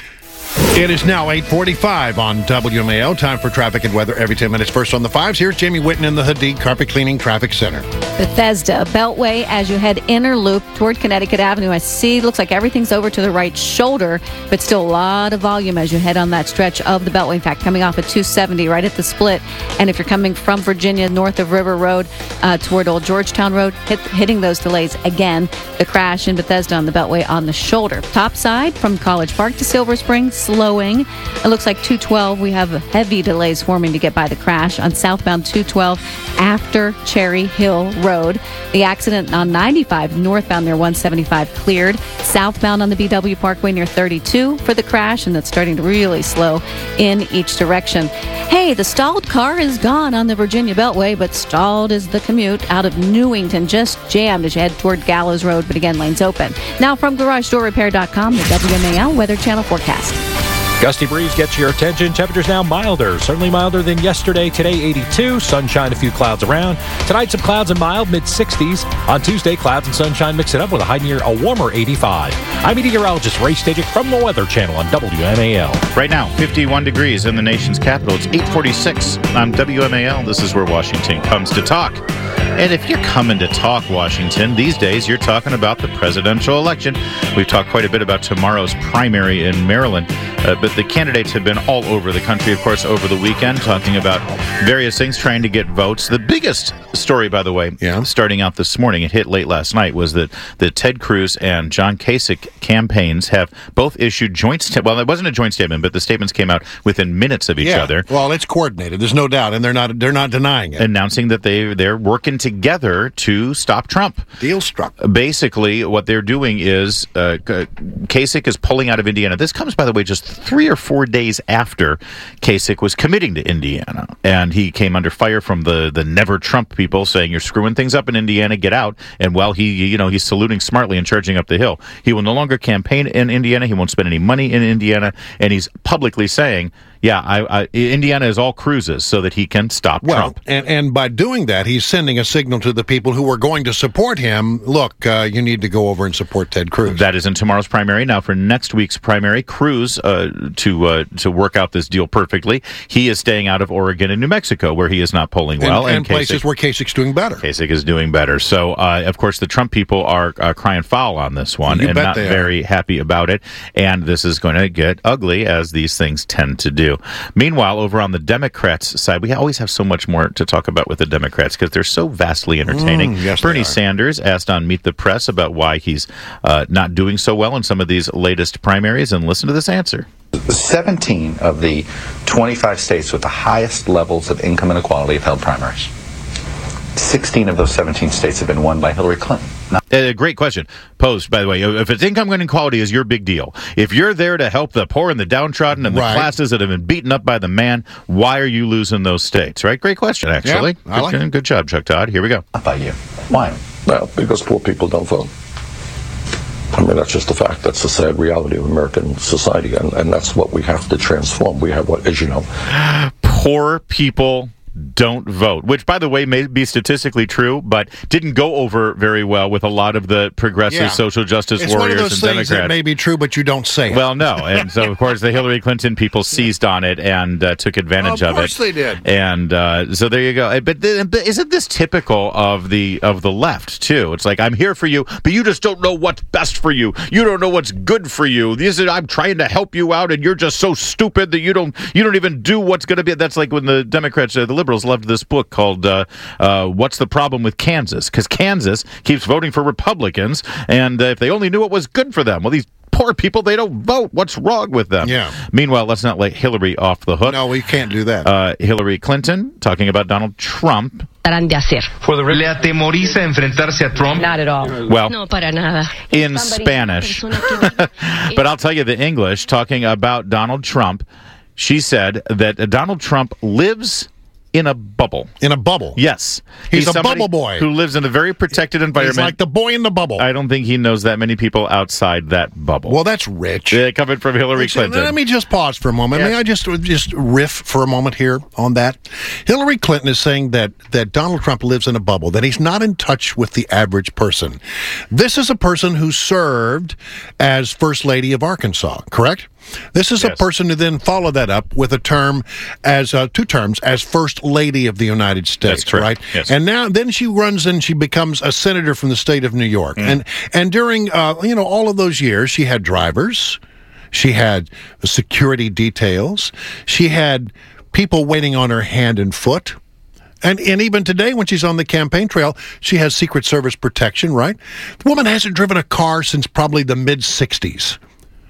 It is now 8:45 on WMAL. Time for traffic and weather every 10 minutes. First on the fives, here's Jamie Whitten in the Hadid Carpet Cleaning Traffic Center. Bethesda Beltway as you head inner loop toward Connecticut Avenue. I see, looks like everything's over to the right shoulder, but still a lot of volume as you head on that stretch of the Beltway. In fact, coming off at 270 right at the split. And if you're coming from Virginia north of River Road toward Old Georgetown Road, hitting those delays again. The crash in Bethesda on the Beltway on the shoulder. Top side from College Park to Silver Spring, slowing. It looks like 212. We have heavy delays forming to get by the crash on southbound 212 after Cherry Hill Road. The accident on 95 northbound near 175 cleared. Southbound on the BW Parkway near 32 for the crash, and that's starting to really slow in each direction. Hey, the stalled car is gone on the Virginia Beltway, but stalled is the commute out of Newington. Just jammed as you head toward Gallows Road, but again, lanes open. Now from GarageDoorRepair.com, the WMAL Weather Channel forecast. Gusty breeze gets your attention. Temperatures now milder. Certainly milder than yesterday. Today, 82. Sunshine, a few clouds around. Tonight, some clouds and mild, mid-60s. On Tuesday, clouds and sunshine mix it up with a high near a warmer 85. I'm meteorologist Ray Stajic from the Weather Channel on WMAL. Right now, 51 degrees in the nation's capital. It's 8:46 on WMAL. This is where Washington comes to talk. And if you're coming to talk Washington, these days you're talking about the presidential election. We've talked quite a bit about tomorrow's primary in Maryland, but the candidates have been all over the country, of course, over the weekend, talking about various things, trying to get votes. The biggest story, by the way, starting out this morning, it hit late last night, was that the Ted Cruz and John Kasich campaigns have both issued joint well, it wasn't a joint statement, but the statements came out within minutes of each other. Well, it's coordinated. There's no doubt, and they're not denying it. Announcing that they're working together to stop Trump. Deal struck. Basically, what they're doing is Kasich is pulling out of Indiana. This comes, by the way, just 3 or 4 days after Kasich was committing to Indiana, and he came under fire from the Never Trump people saying, "You're screwing things up in Indiana, get out." And while he's saluting smartly and charging up the hill, he will no longer campaign in Indiana. He won't spend any money in Indiana, and he's publicly saying, Indiana is all Cruz's, so that he can stop Trump. And by doing that, he's sending a signal to the people who are going to support him, look, you need to go over and support Ted Cruz. That is in tomorrow's primary. Now, for next week's primary, Cruz, to work out this deal perfectly, he is staying out of Oregon and New Mexico, where he is not polling well. And places where Kasich's doing better. Kasich is doing better. So, of course, the Trump people are crying foul on this one and not very happy about it. And this is going to get ugly, as these things tend to do. too. Meanwhile, over on the Democrats' side, we always have so much more to talk about with the Democrats because they're so vastly entertaining. Yes, Bernie Sanders asked on Meet the Press about why he's not doing so well in some of these latest primaries, and listen to this answer. 17 of the 25 states with the highest levels of income inequality have held primaries. 16 of those 17 states have been won by Hillary Clinton. Great question posed, by the way. If it's income inequality is your big deal, if you're there to help the poor and the downtrodden and the classes that have been beaten up by the man, why are you losing those states? Right? Great question, actually. Yeah, I like it. Good job, Chuck Todd. Here we go. Not by you. Why? Well, because poor people don't vote. I mean, that's just a fact. That's the sad reality of American society, and that's what we have to transform. We have what, as you know, poor people don't vote, which, by the way, may be statistically true, but didn't go over very well with a lot of the progressive social justice it's warriors one of those and things Democrats. That may be true, but you don't say it. Well, no. And so, of course, the Hillary Clinton people seized on it and took advantage of it. Of course they did. And so there you go. But isn't this typical of the left, too? It's like, I'm here for you, but you just don't know what's best for you. You don't know what's good for you. I'm trying to help you out, and you're just so stupid that you don't even do what's going to be. That's like when the Democrats, the liberals, loved this book called What's the Problem with Kansas? Because Kansas keeps voting for Republicans, and if they only knew what was good for them. Well, these poor people, they don't vote. What's wrong with them? Yeah. Meanwhile, let's not let Hillary off the hook. No, we can't do that. Hillary Clinton talking about Donald Trump. ¿Le atemoriza enfrentarse a Trump? Not at all. Well, no, para nada. In Spanish. But I'll tell you the English, talking about Donald Trump, she said that Donald Trump lives in a bubble. In a bubble? Yes. He's a bubble boy. Who lives in a very protected environment. He's like the boy in the bubble. I don't think he knows that many people outside that bubble. Well, that's rich. Coming from Hillary Clinton. Let me just pause for a moment. Yes. May I just riff for a moment here on that? Hillary Clinton is saying that Donald Trump lives in a bubble, that he's not in touch with the average person. This is a person who served as First Lady of Arkansas, correct? This is a person who then followed that up with a term as 2 terms as First Lady of the United States. That's correct. Right? Yes. And now then she runs and she becomes a senator from the state of New York. And during all of those years, she had drivers, she had security details, she had people waiting on her hand and foot. And even today, when she's on the campaign trail, she has Secret Service protection, right? The woman hasn't driven a car since probably the mid-'60s.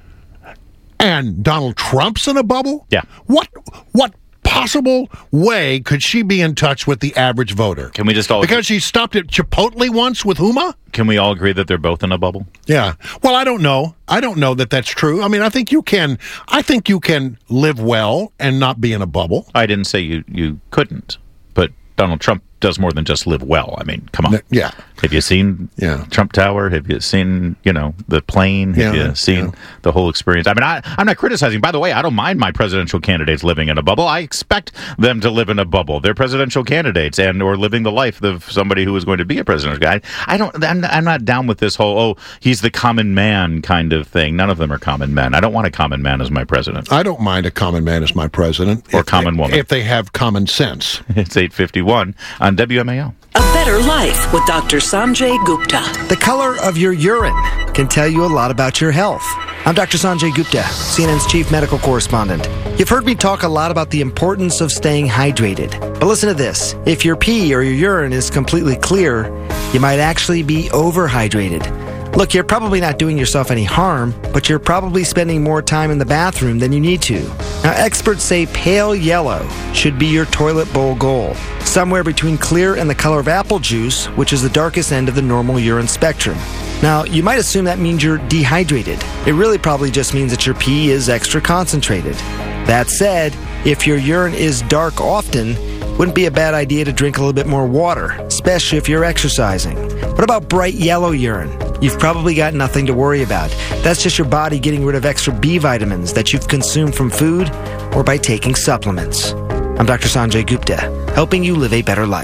And Donald Trump's in a bubble? Yeah. What possible way could she be in touch with the average voter? Can we just all... Because she stopped at Chipotle once with Huma? Can we all agree that they're both in a bubble? Yeah. Well, I don't know. I don't know that that's true. I mean, I think you can live well and not be in a bubble. I didn't say you couldn't, but Donald Trump does more than just live well. I mean, come on. Yeah. Have you seen Trump Tower? Have you seen, the plane? Have you seen the whole experience? I mean, I'm not criticizing. By the way, I don't mind my presidential candidates living in a bubble. I expect them to live in a bubble. They're presidential candidates or living the life of somebody who is going to be a presidential guy. I'm not down with this whole, he's the common man kind of thing. None of them are common men. I don't want a common man as my president. I don't mind a common man as my president. Or common woman. If they have common sense. It's 8:51 on WMAL. A better life with Dr. Sanjay Gupta. The color of your urine can tell you a lot about your health. I'm Dr. Sanjay Gupta, CNN's chief medical correspondent. You've heard me talk a lot about the importance of staying hydrated. But listen to this. If your pee or your urine is completely clear, you might actually be overhydrated. Look, you're probably not doing yourself any harm, but you're probably spending more time in the bathroom than you need to. Now, experts say pale yellow should be your toilet bowl goal, somewhere between clear and the color of apple juice, which is the darkest end of the normal urine spectrum. Now, you might assume that means you're dehydrated. It really probably just means that your pee is extra concentrated. That said, if your urine is dark often, wouldn't be a bad idea to drink a little bit more water, especially if you're exercising. What about bright yellow urine? You've probably got nothing to worry about. That's just your body getting rid of extra B vitamins that you've consumed from food or by taking supplements. I'm Dr. Sanjay Gupta, helping you live a better life.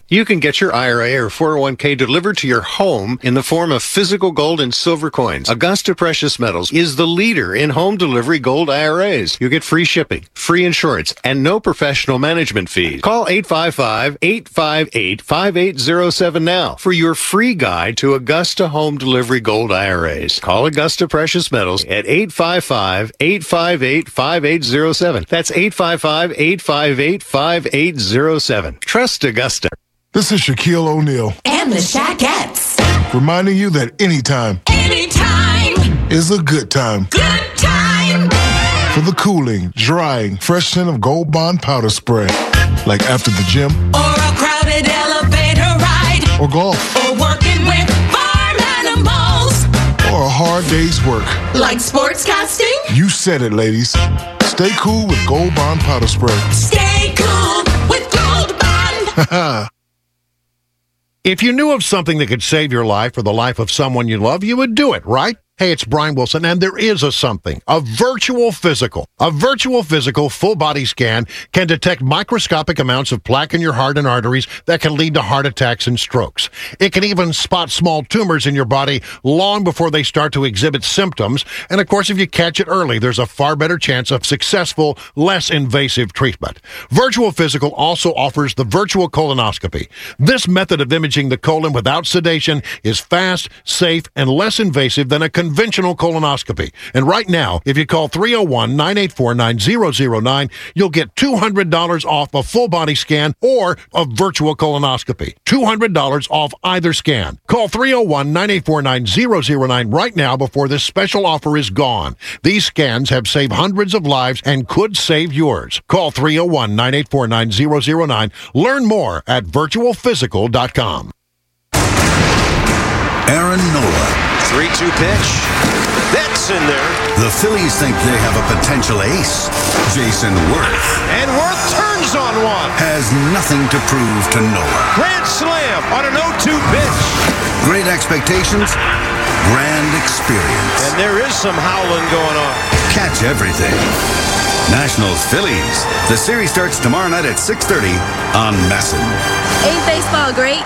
You can get your IRA or 401k delivered to your home in the form of physical gold and silver coins. Augusta Precious Metals is the leader in home delivery gold IRAs. You get free shipping, free insurance, and no professional management fees. Call 855-858-5807 now for your free guide to Augusta Home Delivery Gold IRAs. Call Augusta Precious Metals at 855-858-5807. That's 855-858-5807. Trust Augusta. This is Shaquille O'Neal. And the Shaquettes. Reminding you that anytime is a good time. Good time. For the cooling, drying, fresh scent of Gold Bond powder spray. Like after the gym. Or a crowded elevator ride. Or golf. Or working with farm animals. Or a hard day's work. Like sportscasting. You said it, ladies. Stay cool with Gold Bond powder spray. Stay cool with Gold Bond. If you knew of something that could save your life or the life of someone you love, you would do it, right? Hey, it's Brian Wilson, and there is a something, a virtual physical. A virtual physical full-body scan can detect microscopic amounts of plaque in your heart and arteries that can lead to heart attacks and strokes. It can even spot small tumors in your body long before they start to exhibit symptoms. And of course, if you catch it early, there's a far better chance of successful, less invasive treatment. Virtual Physical also offers the virtual colonoscopy. This method of imaging the colon without sedation is fast, safe, and less invasive than a conventional colonoscopy. And right now, if you call 301-984-9009, you'll get $200 off a full-body scan or a virtual colonoscopy. $200 off either scan. Call 301-984-9009 right now before this special offer is gone. These scans have saved hundreds of lives and could save yours. Call 301-984-9009. Learn more at virtualphysical.com. Aaron Nola. 3-2 pitch. That's in there. The Phillies think they have a potential ace, Jason Worth. And Worth turns on one. Has nothing to prove to Nola. Grand slam on an 0-2 pitch. Great expectations, grand experience. And there is some howling going on. Catch everything. Nationals Phillies. The series starts tomorrow night at 6:30 on Masson. Ain't baseball great?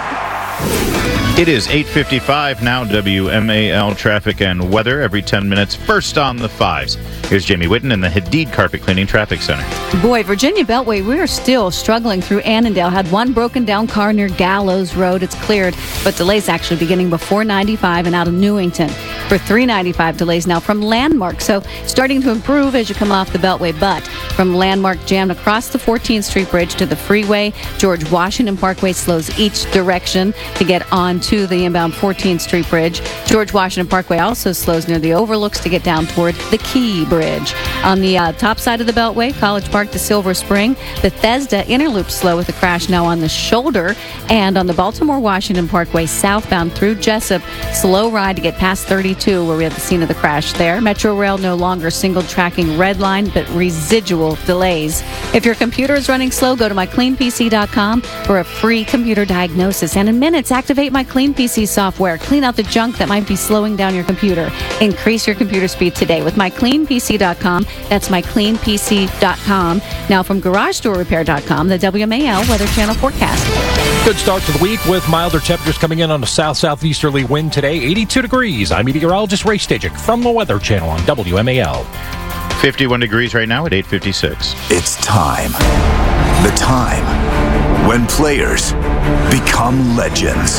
It is 8:55 now. WMAL traffic and weather every 10 minutes. First on the fives. Here's Jamie Whitten in the Hadid Carpet Cleaning Traffic Center. Boy, Virginia Beltway, we are still struggling through Annandale. Had one broken down car near Gallows Road. It's cleared, but delays actually beginning before 95 and out of Newington. For 395 delays now from Landmark. So starting to improve as you come off the Beltway, but from Landmark jammed across the 14th Street Bridge to the freeway. George Washington Parkway slows each direction to get onto the inbound 14th Street Bridge. George Washington Parkway also slows near the overlooks to get down toward the Key Bridge. On the top side of the Beltway, College Park to Silver Spring, Bethesda inner loop slow with a crash now on the shoulder. And on the Baltimore-Washington Parkway southbound through Jessup, slow ride to get past 32 where we had the scene of the crash there. Metro Rail no longer single tracking red line, but residual delays. If your computer is running slow, go to mycleanpc.com for a free computer diagnosis. And in minutes, activate My Clean PC software. Clean out the junk that might be slowing down your computer. Increase your computer speed today with mycleanpc.com. That's mycleanpc.com. Now from garagedoorrepair.com, the WMAL Weather Channel forecast. Good start to the week with milder temperatures coming in on a south-southeasterly wind today. 82 degrees. I'm meteorologist Ray Stajic from the Weather Channel on WMAL. 51 degrees right now at 8:56. It's time. The time when players become legends.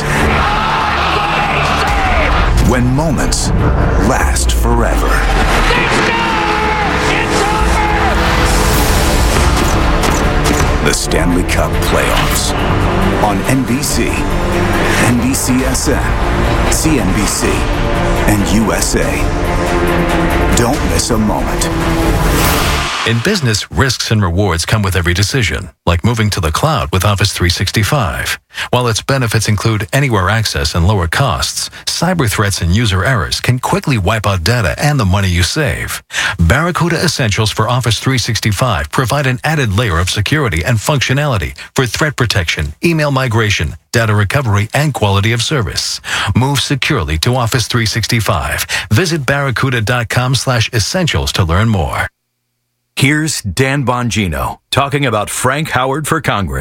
When moments last forever. The Stanley Cup Playoffs on NBC, NBCSN, CNBC, and USA. Don't miss a moment. In business, risks and rewards come with every decision, like moving to the cloud with Office 365. While its benefits include anywhere access and lower costs, cyber threats and user errors can quickly wipe out data and the money you save. Barracuda Essentials for Office 365 provide an added layer of security and functionality for threat protection, email migration, data recovery, and quality of service. Move securely to Office 365. Visit barracuda.com/essentials to learn more. Here's Dan Bongino talking about Frank Howard for Congress.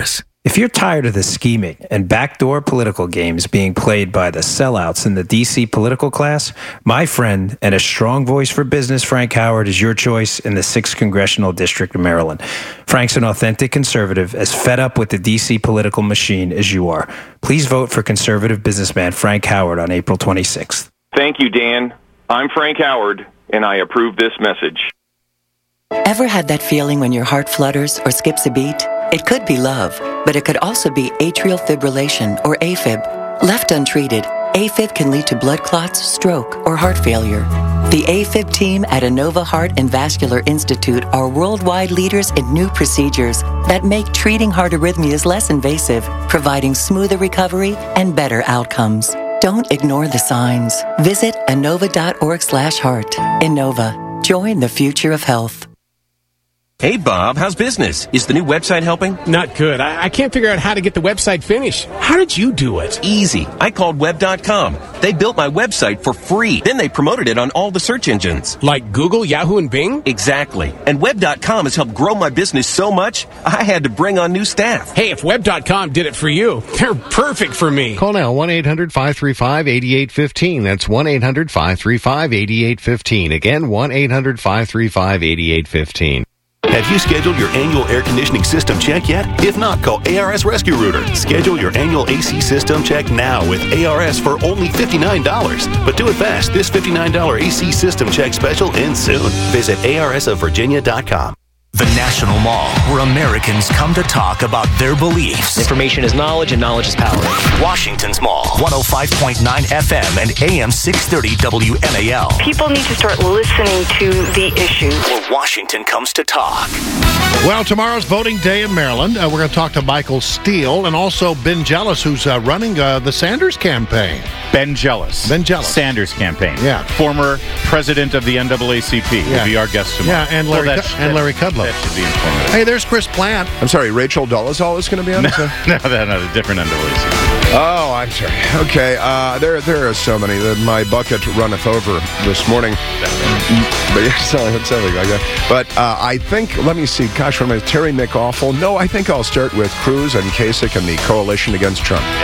If you're tired of the scheming and backdoor political games being played by the sellouts in the D.C. political class, my friend and a strong voice for business, Frank Howard, is your choice in the 6th Congressional District of Maryland. Frank's an authentic conservative, as fed up with the D.C. political machine as you are. Please vote for conservative businessman Frank Howard on April 26th. Thank you, Dan. I'm Frank Howard, and I approve this message. Ever had that feeling when your heart flutters or skips a beat? It could be love, but it could also be atrial fibrillation, or AFib. Left untreated, AFib can lead to blood clots, stroke, or heart failure. The AFib team at Inova Heart and Vascular Institute are worldwide leaders in new procedures that make treating heart arrhythmias less invasive, providing smoother recovery and better outcomes. Don't ignore the signs. Visit Inova.org/heart. Inova. Join the future of health. Hey, Bob, how's business? Is the new website helping? Not good. I can't figure out how to get the website finished. How did you do it? Easy. I called Web.com. They built my website for free. Then they promoted it on all the search engines. Like Google, Yahoo, and Bing? Exactly. And Web.com has helped grow my business so much, I had to bring on new staff. Hey, if Web.com did it for you, they're perfect for me. Call now, 1-800-535-8815. That's 1-800-535-8815. Again, 1-800-535-8815. Have you scheduled your annual air conditioning system check yet? If not, call ARS Rescue Rooter. Schedule your annual AC system check now with ARS for only $59. But do it fast. This $59 AC system check special ends soon. Visit arsofvirginia.com. The National Mall, where Americans come to talk about their beliefs. Information is knowledge, and knowledge is power. Washington's Mall, 105.9 FM and AM 630 WMAL. People need to start listening to the issues. Where Washington comes to talk. Well, tomorrow's voting day in Maryland. We're going to talk to Michael Steele and also Ben Jealous, who's running the Sanders campaign. Ben Jealous. Sanders campaign. Yeah. Former president of the NAACP will be our guest tomorrow. Yeah, and Larry Kudlow. That should be informative. Hey, there's Chris Plant. I'm sorry, Rachel Dolezal is going to be on? No, a different NAACP. Oh, I'm sorry. Okay, there are so many. My bucket runneth over this morning. But something like that. But I think, let me see, gosh, Terry McAwful. No, I think I'll start with Cruz and Kasich and the coalition against Trump.